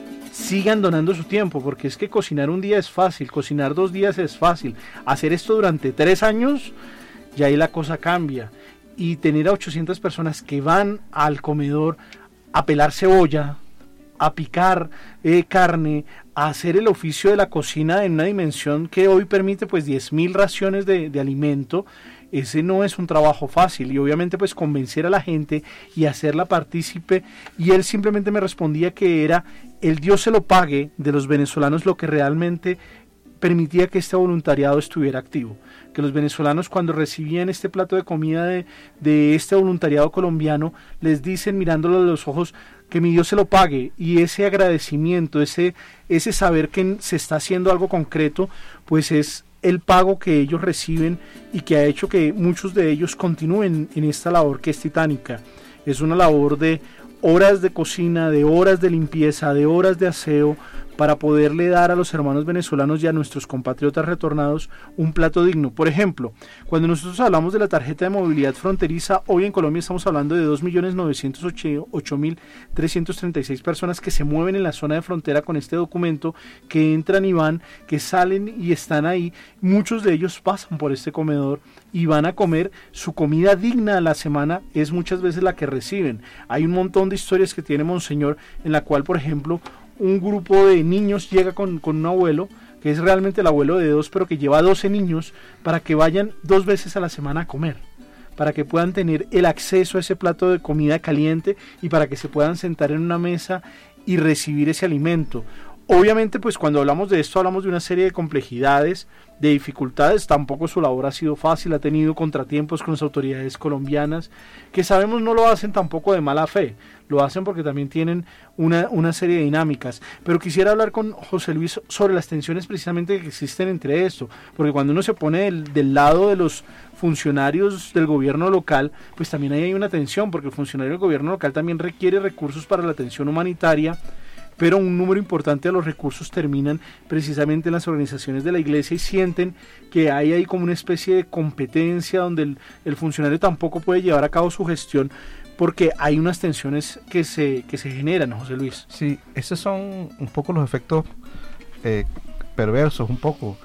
sigan donando su tiempo, porque es que cocinar un día es fácil, cocinar dos días es fácil, hacer esto durante tres años, ya ahí la cosa cambia. Y tener a ochocientas personas que van al comedor a pelar cebolla, a picar eh, carne, a hacer el oficio de la cocina en una dimensión que hoy permite pues diez mil raciones de, de alimento, ese no es un trabajo fácil. Y obviamente pues convencer a la gente y hacerla partícipe, y él simplemente me respondía que era el Dios se lo pague de los venezolanos lo que realmente permitía que este voluntariado estuviera activo, que los venezolanos cuando recibían este plato de comida de, de este voluntariado colombiano, les dicen mirándolo a los ojos que mi Dios se lo pague, y ese agradecimiento, ese, ese saber que se está haciendo algo concreto, pues es el pago que ellos reciben y que ha hecho que muchos de ellos continúen en esta labor que es titánica. Es una labor de horas de cocina, de horas de limpieza, de horas de aseo, para poderle dar a los hermanos venezolanos y a nuestros compatriotas retornados un plato digno. Por ejemplo, cuando nosotros hablamos de la tarjeta de movilidad fronteriza, hoy en Colombia estamos hablando de dos millones novecientos ocho mil trescientos treinta y seis personas que se mueven en la zona de frontera con este documento, que entran y van, que salen y están ahí. Muchos de ellos pasan por este comedor y van a comer su comida digna a la semana, es muchas veces la que reciben. Hay un montón de historias que tiene Monseñor, en la cual, por ejemplo, un grupo de niños llega con, con un abuelo, que es realmente el abuelo de dos, pero que lleva doce niños, para que vayan dos veces a la semana a comer, para que puedan tener el acceso a ese plato de comida caliente y para que se puedan sentar en una mesa y recibir ese alimento. Obviamente, pues cuando hablamos de esto, hablamos de una serie de complejidades, de dificultades. Tampoco su labor ha sido fácil, ha tenido contratiempos con las autoridades colombianas, que sabemos no lo hacen tampoco de mala fe, lo hacen porque también tienen una, una serie de dinámicas. Pero quisiera hablar con José Luis sobre las tensiones precisamente que existen entre esto, porque cuando uno se pone del, del lado de los funcionarios del gobierno local, pues también ahí hay una tensión, porque el funcionario del gobierno local también requiere recursos para la atención humanitaria, pero un número importante de los recursos terminan precisamente en las organizaciones de la iglesia, y sienten que hay ahí como una especie de competencia donde el, el funcionario tampoco puede llevar a cabo su gestión, porque hay unas tensiones que se, que se generan, José Luis. Sí, esos son un poco los efectos eh, perversos, un poco,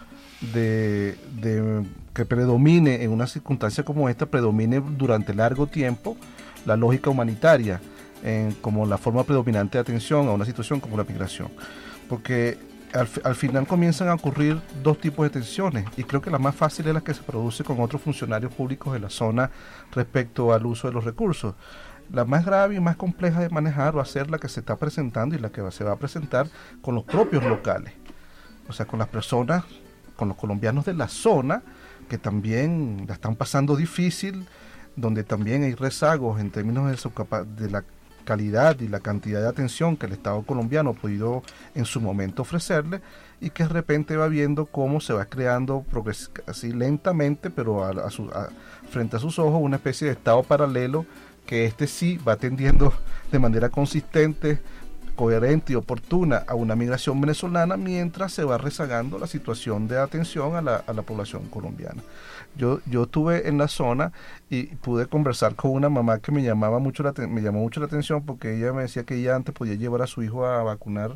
de, de que predomine en una circunstancia como esta, predomine durante largo tiempo la lógica humanitaria eh, como la forma predominante de atención a una situación como la migración. Porque al, al final comienzan a ocurrir dos tipos de tensiones, y creo que la más fácil es la que se produce con otros funcionarios públicos de la zona respecto al uso de los recursos. La más grave y más compleja de manejar va a ser la que se está presentando y la que se va a presentar con los propios locales, o sea, con las personas, con los colombianos de la zona, que también la están pasando difícil, donde también hay rezagos en términos de, su capa- de la calidad y la cantidad de atención que el Estado colombiano ha podido en su momento ofrecerle, y que de repente va viendo cómo se va creando progres- así lentamente, pero a, a su, a, frente a sus ojos, una especie de Estado paralelo, que este sí va atendiendo de manera consistente, coherente y oportuna a una migración venezolana, mientras se va rezagando la situación de atención a la, a la población colombiana. Yo, yo estuve en la zona y pude conversar con una mamá que me llamaba mucho la, me llamó mucho la atención, porque ella me decía que ella antes podía llevar a su hijo a vacunar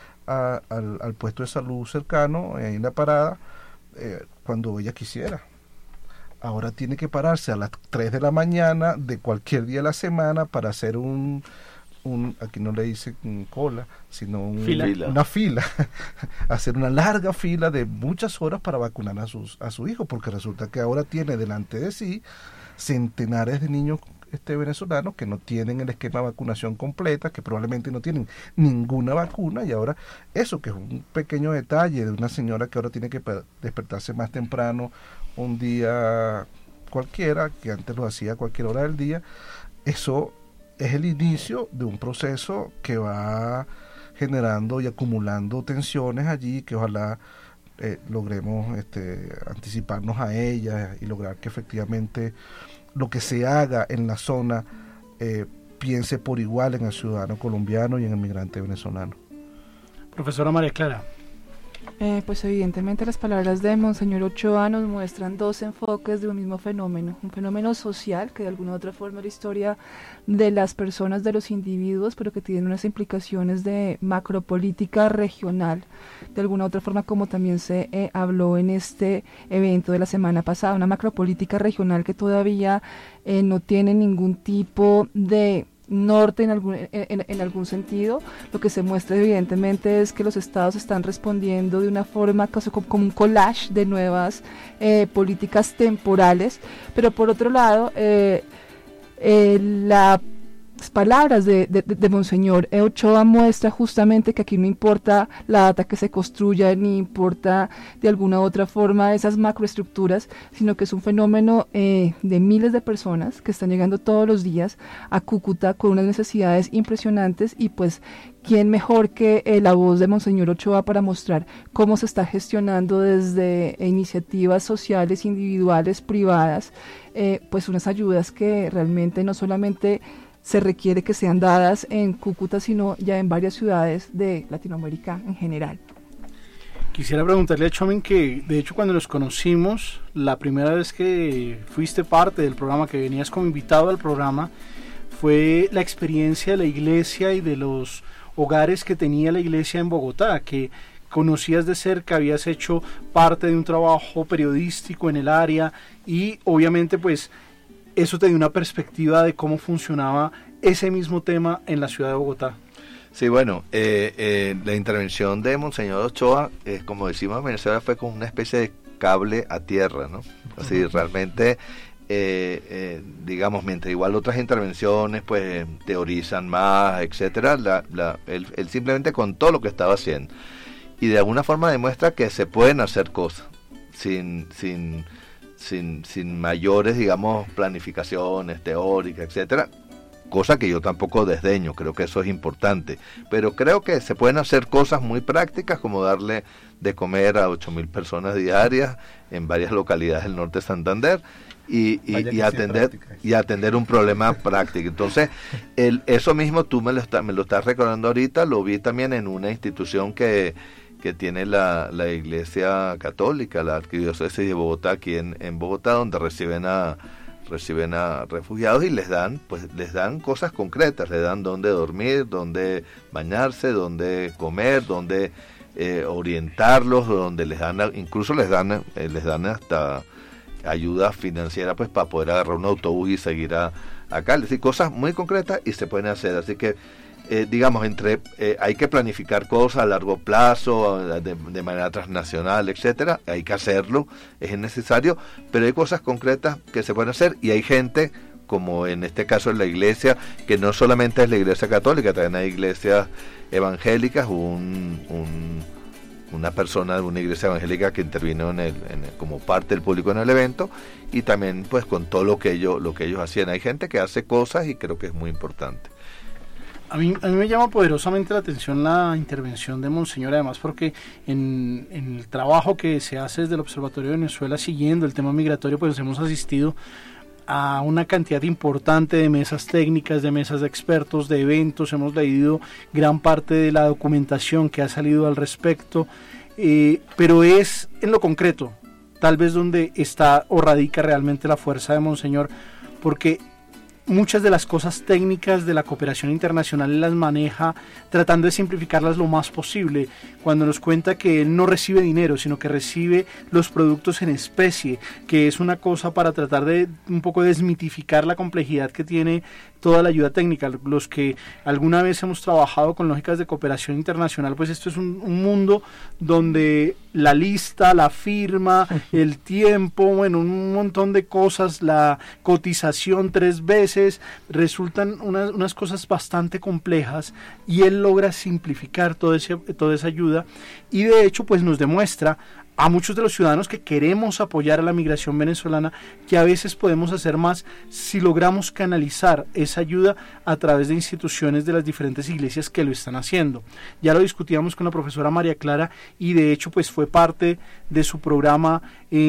a, al, al puesto de salud cercano, en la parada, eh, cuando ella quisiera. Ahora tiene que pararse a las tres de la mañana de cualquier día de la semana para hacer un, un aquí no le dicen cola, sino un, Fila. una fila, hacer una larga fila de muchas horas para vacunar a, sus, a su hijo, porque resulta que ahora tiene delante de sí centenares de niños este, venezolanos que no tienen el esquema de vacunación completa, que probablemente no tienen ninguna vacuna, y ahora eso, que es un pequeño detalle de una señora que ahora tiene que despertarse más temprano un día cualquiera, que antes lo hacía a cualquier hora del día, eso es el inicio de un proceso que va generando y acumulando tensiones allí, que ojalá eh, logremos este, anticiparnos a ellas y lograr que efectivamente lo que se haga en la zona eh, piense por igual en el ciudadano colombiano y en el migrante venezolano. Profesora María Clara. Eh, pues evidentemente las palabras de Monseñor Ochoa nos muestran dos enfoques de un mismo fenómeno, un fenómeno social que de alguna u otra forma es la historia de las personas, de los individuos, pero que tiene unas implicaciones de macropolítica regional, de alguna u otra forma, como también se eh, habló en este evento de la semana pasada, una macropolítica regional que todavía eh, no tiene ningún tipo de norte en algún, en, en algún sentido. Lo que se muestra evidentemente es que los estados están respondiendo de una forma casi como, como un collage de nuevas eh, políticas temporales, pero por otro lado eh, eh, la Las palabras de, de, de Monseñor Ochoa muestra justamente que aquí no importa la data que se construya, ni importa de alguna u otra forma esas macroestructuras, sino que es un fenómeno eh, de miles de personas que están llegando todos los días a Cúcuta con unas necesidades impresionantes, y pues quién mejor que eh, la voz de Monseñor Ochoa para mostrar cómo se está gestionando desde eh, iniciativas sociales, individuales, privadas, eh, pues unas ayudas que realmente no solamente se requiere que sean dadas en Cúcuta, sino ya en varias ciudades de Latinoamérica en general. Quisiera preguntarle a Chomin que, de hecho, cuando nos conocimos, la primera vez que fuiste parte del programa, que venías como invitado al programa, fue la experiencia de la iglesia y de los hogares que tenía la iglesia en Bogotá, que conocías de cerca, habías hecho parte de un trabajo periodístico en el área, y obviamente pues eso te dio una perspectiva de cómo funcionaba ese mismo tema en la ciudad de Bogotá. Sí, bueno, eh, eh, la intervención de Monseñor Ochoa, eh, como decimos en Venezuela, fue como una especie de cable a tierra, ¿no? Así, uh-huh. realmente, eh, eh, digamos, mientras igual otras intervenciones, pues, teorizan más, etcétera, la, la, él, él simplemente contó lo que estaba haciendo. Y de alguna forma demuestra que se pueden hacer cosas, sin... sin Sin, sin mayores, digamos, planificaciones teóricas, etcétera, cosa que yo tampoco desdeño, creo que eso es importante, pero creo que se pueden hacer cosas muy prácticas, como darle de comer a ocho mil personas diarias en varias localidades del norte de Santander, y, y, y atender y atender un problema práctico. Entonces, el, eso mismo tú me lo, está, me lo estás recordando ahorita, lo vi también en una institución que que tiene la, la Iglesia Católica, la Arquidiócesis de Bogotá, aquí en, en Bogotá, donde reciben a reciben a refugiados y les dan pues les dan cosas concretas, les dan dónde dormir, dónde bañarse, dónde comer, dónde eh, orientarlos, donde les dan, incluso les dan eh, les dan hasta ayuda financiera pues para poder agarrar un autobús y seguir a, acá, es decir, cosas muy concretas y se pueden hacer, así que Eh, digamos, entre eh, hay que planificar cosas a largo plazo, de, de manera transnacional, etcétera, hay que hacerlo, es necesario, pero hay cosas concretas que se pueden hacer y hay gente, como en este caso en la iglesia, que no solamente es la iglesia católica, también hay iglesias evangélicas, un, un, una persona de una iglesia evangélica que intervino en el, en el, como parte del público en el evento, y también pues con todo lo que ellos, lo que ellos hacían. Hay gente que hace cosas y creo que es muy importante. A mí, a mí me llama poderosamente la atención la intervención de Monseñor, además porque en, en el trabajo que se hace desde el Observatorio de Venezuela siguiendo el tema migratorio, pues hemos asistido a una cantidad importante de mesas técnicas, de mesas de expertos, de eventos, hemos leído gran parte de la documentación que ha salido al respecto, eh, pero es en lo concreto, tal vez donde está o radica realmente la fuerza de Monseñor, porque muchas de las cosas técnicas de la cooperación internacional las maneja tratando de simplificarlas lo más posible, cuando nos cuenta que él no recibe dinero, sino que recibe los productos en especie, que es una cosa para tratar de un poco desmitificar la complejidad que tiene toda la ayuda técnica. Los que alguna vez hemos trabajado con lógicas de cooperación internacional, pues esto es un, un mundo donde la lista, la firma, el tiempo, bueno, un montón de cosas, la cotización tres veces, resultan unas, unas cosas bastante complejas, y él logra simplificar todo ese, toda esa ayuda, y de hecho pues nos demuestra a muchos de los ciudadanos que queremos apoyar a la migración venezolana que a veces podemos hacer más si logramos canalizar esa ayuda a través de instituciones de las diferentes iglesias que lo están haciendo. Ya lo discutíamos con la profesora María Clara, y de hecho pues fue parte de su programa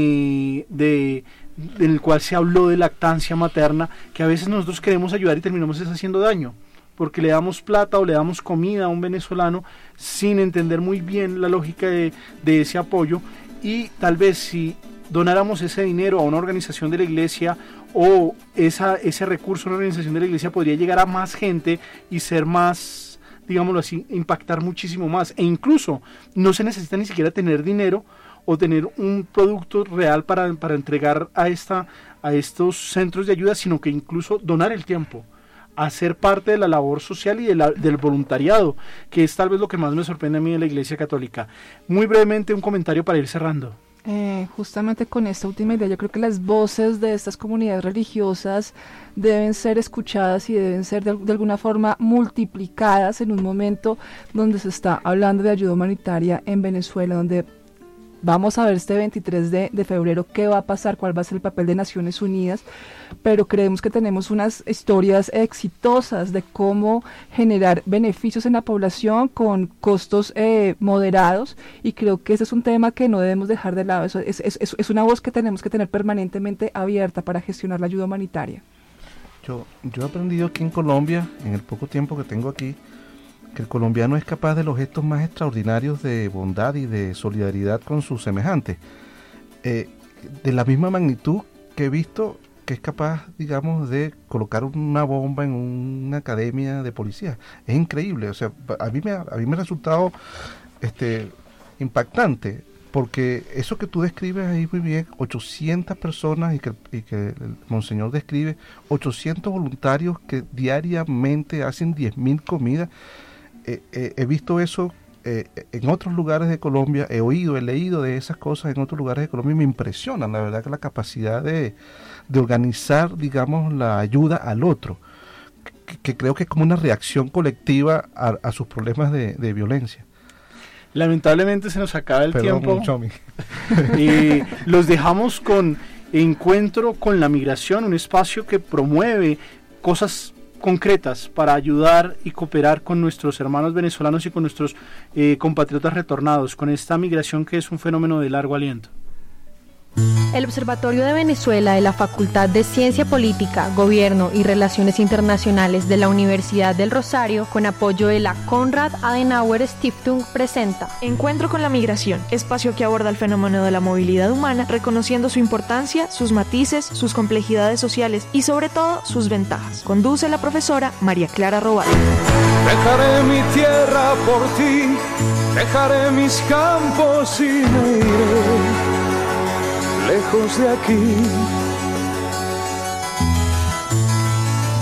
eh, de en el cual se habló de lactancia materna, que a veces nosotros queremos ayudar y terminamos haciendo daño, porque le damos plata o le damos comida a un venezolano sin entender muy bien la lógica de, de ese apoyo, y tal vez si donáramos ese dinero a una organización de la iglesia, o esa, ese recurso a una organización de la iglesia, podría llegar a más gente y ser más, digámoslo así, impactar muchísimo más, e incluso no se necesita ni siquiera tener dinero o tener un producto real para, para entregar a, esta, a estos centros de ayuda, sino que incluso donar el tiempo, hacer parte de la labor social y de la, del voluntariado, que es tal vez lo que más me sorprende a mí de la Iglesia Católica. Muy brevemente, un comentario para ir cerrando. Eh, justamente con esta última idea, yo creo que las voces de estas comunidades religiosas deben ser escuchadas y deben ser de, de alguna forma multiplicadas en un momento donde se está hablando de ayuda humanitaria en Venezuela, donde vamos a ver este veintitrés de febrero qué va a pasar, cuál va a ser el papel de Naciones Unidas, pero creemos que tenemos unas historias exitosas de cómo generar beneficios en la población con costos eh, moderados, y creo que ese es un tema que no debemos dejar de lado. Eso es, es, es una voz que tenemos que tener permanentemente abierta para gestionar la ayuda humanitaria. Yo, yo he aprendido aquí en Colombia, en el poco tiempo que tengo aquí, que el colombiano es capaz de los gestos más extraordinarios de bondad y de solidaridad con sus semejantes, eh, de la misma magnitud que he visto que es capaz, digamos, de colocar una bomba en una academia de policía. Es increíble, o sea, a mí me ha, a mí me ha resultado este, impactante, porque eso que tú describes ahí muy bien, ochocientas personas, y que, y que el Monseñor describe, ochocientos voluntarios que diariamente hacen diez mil comidas. Eh, eh, he visto eso eh, en otros lugares de Colombia, he oído, he leído de esas cosas en otros lugares de Colombia, y me impresionan, la verdad, que la capacidad de, de organizar, digamos, la ayuda al otro, que, que creo que es como una reacción colectiva a, a sus problemas de, de violencia. Lamentablemente se nos acaba el Perdón, tiempo. Chomi. Y los dejamos con Encuentro con la Migración, un espacio que promueve cosas concretas para ayudar y cooperar con nuestros hermanos venezolanos y con nuestros eh, compatriotas retornados, con esta migración que es un fenómeno de largo aliento. El Observatorio de Venezuela de la Facultad de Ciencia Política, Gobierno y Relaciones Internacionales de la Universidad del Rosario, con apoyo de la Konrad Adenauer Stiftung, presenta Encuentro con la Migración, espacio que aborda el fenómeno de la movilidad humana, reconociendo su importancia, sus matices, sus complejidades sociales y sobre todo sus ventajas. Conduce la profesora María Clara Roballo. Dejaré mi tierra por ti, dejaré mis campos y me iré lejos de aquí.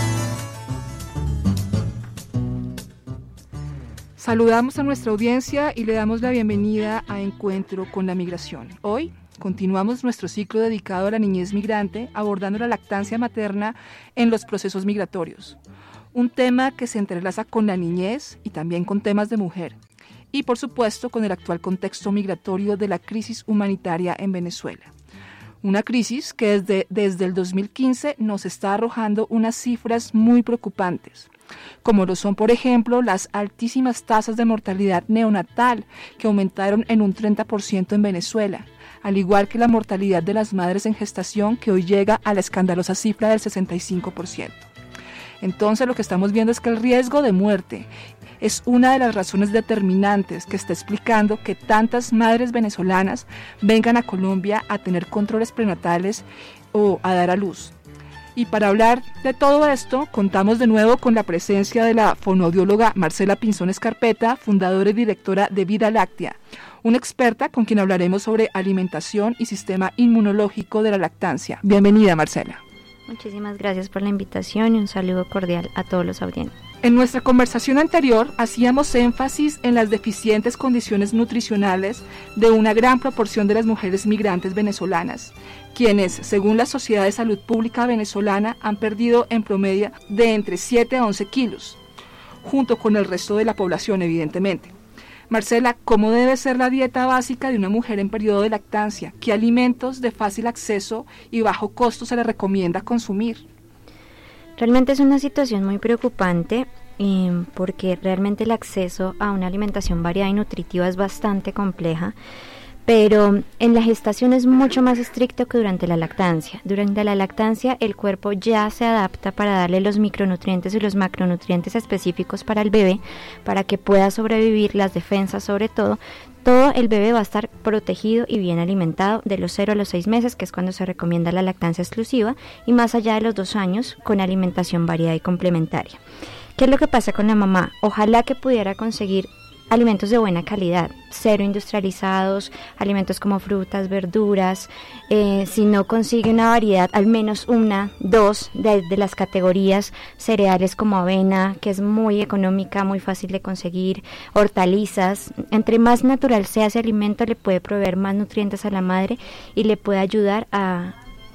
Saludamos a nuestra audiencia y le damos la bienvenida a Encuentro con la Migración. Hoy continuamos nuestro ciclo dedicado a la niñez migrante, abordando la lactancia materna en los procesos migratorios. Un tema que se entrelaza con la niñez y también con temas de mujer. Y por supuesto con el actual contexto migratorio de la crisis humanitaria en Venezuela. Una crisis que desde, desde el dos mil quince nos está arrojando unas cifras muy preocupantes, como lo son, por ejemplo, las altísimas tasas de mortalidad neonatal que aumentaron en un treinta por ciento en Venezuela, al igual que la mortalidad de las madres en gestación, que hoy llega a la escandalosa cifra del sesenta y cinco por ciento. Entonces lo que estamos viendo es que el riesgo de muerte es una de las razones determinantes que está explicando que tantas madres venezolanas vengan a Colombia a tener controles prenatales o a dar a luz. Y para hablar de todo esto, contamos de nuevo con la presencia de la fonoaudióloga Marcela Pinzón Escarpeta, fundadora y directora de Vida Láctea, una experta con quien hablaremos sobre alimentación y sistema inmunológico de la lactancia. Bienvenida, Marcela. Muchísimas gracias por la invitación y un saludo cordial a todos los audientes. En nuestra conversación anterior hacíamos énfasis en las deficientes condiciones nutricionales de una gran proporción de las mujeres migrantes venezolanas, quienes, según la Sociedad de Salud Pública Venezolana, han perdido en promedio de entre siete a once kilos, junto con el resto de la población, evidentemente. Marcela, ¿cómo debe ser la dieta básica de una mujer en periodo de lactancia? ¿Qué alimentos de fácil acceso y bajo costo se le recomienda consumir? Realmente es una situación muy preocupante eh, porque realmente el acceso a una alimentación variada y nutritiva es bastante compleja, pero en la gestación es mucho más estricto que durante la lactancia. Durante la lactancia el cuerpo ya se adapta para darle los micronutrientes y los macronutrientes específicos para el bebé, para que pueda sobrevivir, las defensas sobre todo. Todo el bebé va a estar protegido y bien alimentado de los cero a los seis meses, que es cuando se recomienda la lactancia exclusiva, y más allá de los dos años con alimentación variada y complementaria. ¿Qué es lo que pasa con la mamá? Ojalá que pudiera conseguir alimentos de buena calidad, cero industrializados, alimentos como frutas, verduras. Eh, si no consigue una variedad, al menos una, dos de, de las categorías, cereales como avena, que es muy económica, muy fácil de conseguir, hortalizas. Entre más natural sea ese alimento, le puede proveer más nutrientes a la madre y le puede ayudar a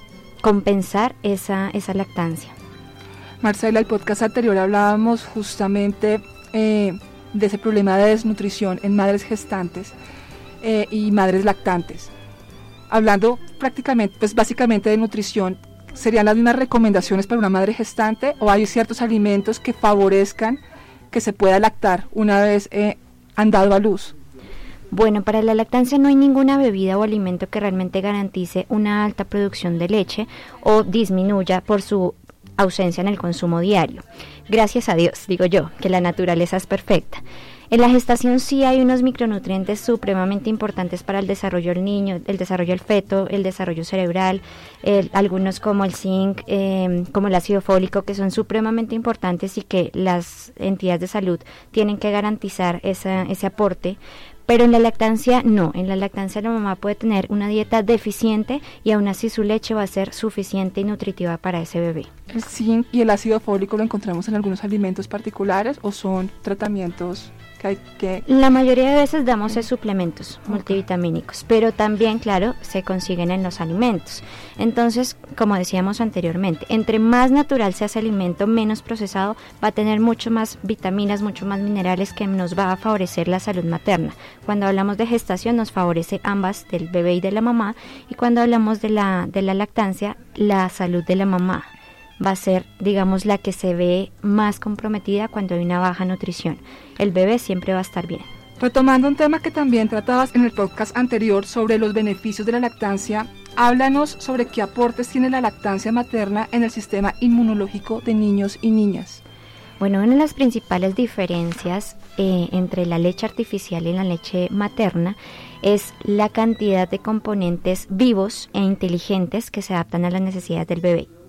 compensar esa, esa lactancia. Marcela, el podcast anterior hablábamos justamente eh, de ese problema de desnutrición en madres gestantes eh, y madres lactantes. Hablando prácticamente, pues básicamente de nutrición, ¿serían las mismas recomendaciones para una madre gestante o hay ciertos alimentos que favorezcan que se pueda lactar una vez eh, han dado a luz? Bueno, para la lactancia no hay ninguna bebida o alimento que realmente garantice una alta producción de leche o disminuya por su ausencia en el consumo diario. Gracias a Dios, digo yo, que la naturaleza es perfecta. En la gestación sí hay unos micronutrientes supremamente importantes para el desarrollo del niño, el desarrollo del feto, el desarrollo cerebral, el, algunos como el zinc, eh, como el ácido fólico, que son supremamente importantes y que las entidades de salud tienen que garantizar esa, ese aporte. Pero en la lactancia no, en la lactancia la mamá puede tener una dieta deficiente y aún así su leche va a ser suficiente y nutritiva para ese bebé. ¿El zinc y el ácido fólico lo encontramos en algunos alimentos particulares o son tratamientos que hay que...? La mayoría de veces damos es suplementos multivitamínicos, pero también, claro, se consiguen en los alimentos. Entonces, como decíamos anteriormente, entre más natural sea ese alimento, menos procesado, va a tener mucho más vitaminas, mucho más minerales que nos va a favorecer la salud materna. Cuando hablamos de gestación nos favorece ambas, del bebé y de la mamá, y cuando hablamos de la, de la lactancia, la salud de la mamá va a ser, digamos, la que se ve más comprometida cuando hay una baja nutrición. El bebé siempre va a estar bien. Retomando un tema que también tratabas en el podcast anterior sobre los beneficios de la lactancia, háblanos sobre qué aportes tiene la lactancia materna en el sistema inmunológico de niños y niñas. Bueno, una de las principales diferencias eh, entre la leche artificial y la leche materna es la cantidad de componentes vivos e inteligentes que se adaptan a las necesidades del bebé.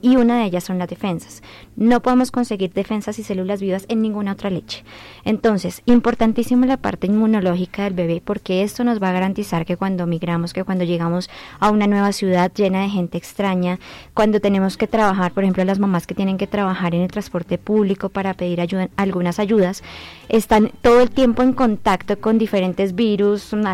y una de ellas son las defensas. No podemos conseguir defensas y células vivas en ninguna otra leche. Entonces, importantísimo la parte inmunológica del bebé, porque esto nos va a garantizar que cuando migramos, que cuando llegamos a una nueva ciudad llena de gente extraña, cuando tenemos que trabajar, por ejemplo, las mamás que tienen que trabajar en el transporte público para pedir ayuda, algunas ayudas, están todo el tiempo en contacto con diferentes virus, una,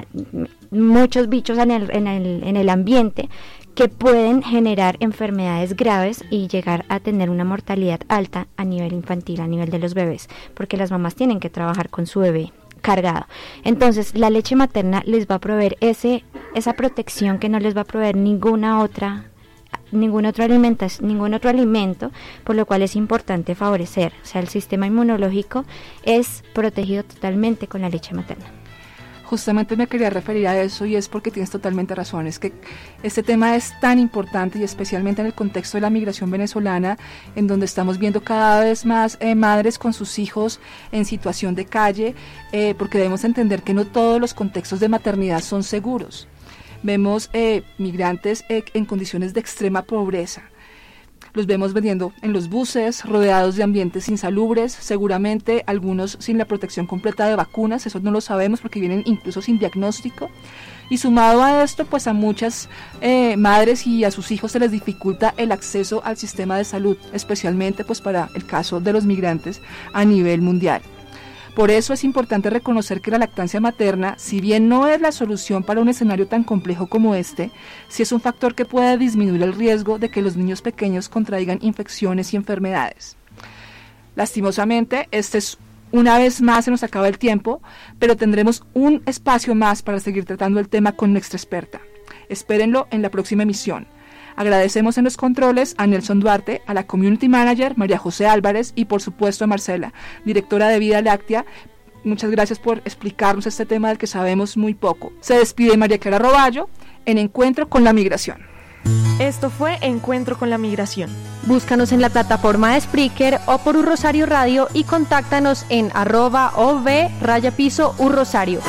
muchos bichos en el, en el, en el ambiente, que pueden generar enfermedades graves y llegar a tener una mortalidad alta a nivel infantil, a nivel de los bebés, porque las mamás tienen que trabajar con su bebé cargado. Entonces, la leche materna les va a proveer ese esa protección que no les va a proveer ninguna otra ningún otro alimento, ningún otro alimento, por lo cual es importante favorecer, o sea, el sistema inmunológico es protegido totalmente con la leche materna. Justamente me quería referir a eso y es porque tienes totalmente razón, es que este tema es tan importante y especialmente en el contexto de la migración venezolana, en donde estamos viendo cada vez más eh, madres con sus hijos en situación de calle, eh, porque debemos entender que no todos los contextos de maternidad son seguros. Vemos eh, migrantes eh, en condiciones de extrema pobreza. Los vemos vendiendo en los buses, rodeados de ambientes insalubres, seguramente algunos sin la protección completa de vacunas, eso no lo sabemos porque vienen incluso sin diagnóstico. Y sumado a esto, pues a muchas eh, madres y a sus hijos se les dificulta el acceso al sistema de salud, especialmente pues para el caso de los migrantes a nivel mundial. Por eso es importante reconocer que la lactancia materna, si bien no es la solución para un escenario tan complejo como este, sí es un factor que puede disminuir el riesgo de que los niños pequeños contraigan infecciones y enfermedades. Lastimosamente, este es una vez más se nos acaba el tiempo, pero tendremos un espacio más para seguir tratando el tema con nuestra experta. Espérenlo en la próxima emisión. Agradecemos en los controles a Nelson Duarte, a la Community Manager María José Álvarez y por supuesto a Marcela, directora de Vida Láctea. Muchas gracias por explicarnos este tema del que sabemos muy poco. Se despide María Clara Roballo en Encuentro con la Migración. Esto fue Encuentro con la Migración. Búscanos en la plataforma de Spreaker o por U Rosario Radio y contáctanos en arroba ov raya piso U Rosario.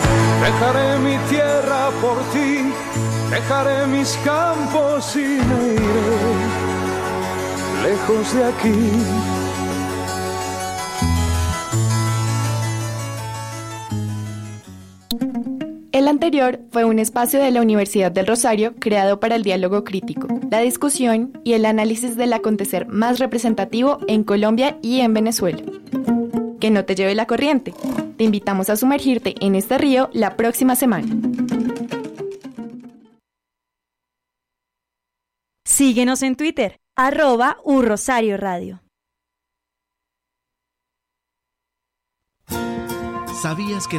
Dejaré mi tierra por ti, dejaré mis campos y me iré lejos de aquí. El anterior fue un espacio de la Universidad del Rosario creado para el diálogo crítico, la discusión y el análisis del acontecer más representativo en Colombia y en Venezuela. Que no te lleve la corriente. Te invitamos a sumergirte en este río la próxima semana. Síguenos en Twitter, arroba U Rosario Radio. ¿Sabías que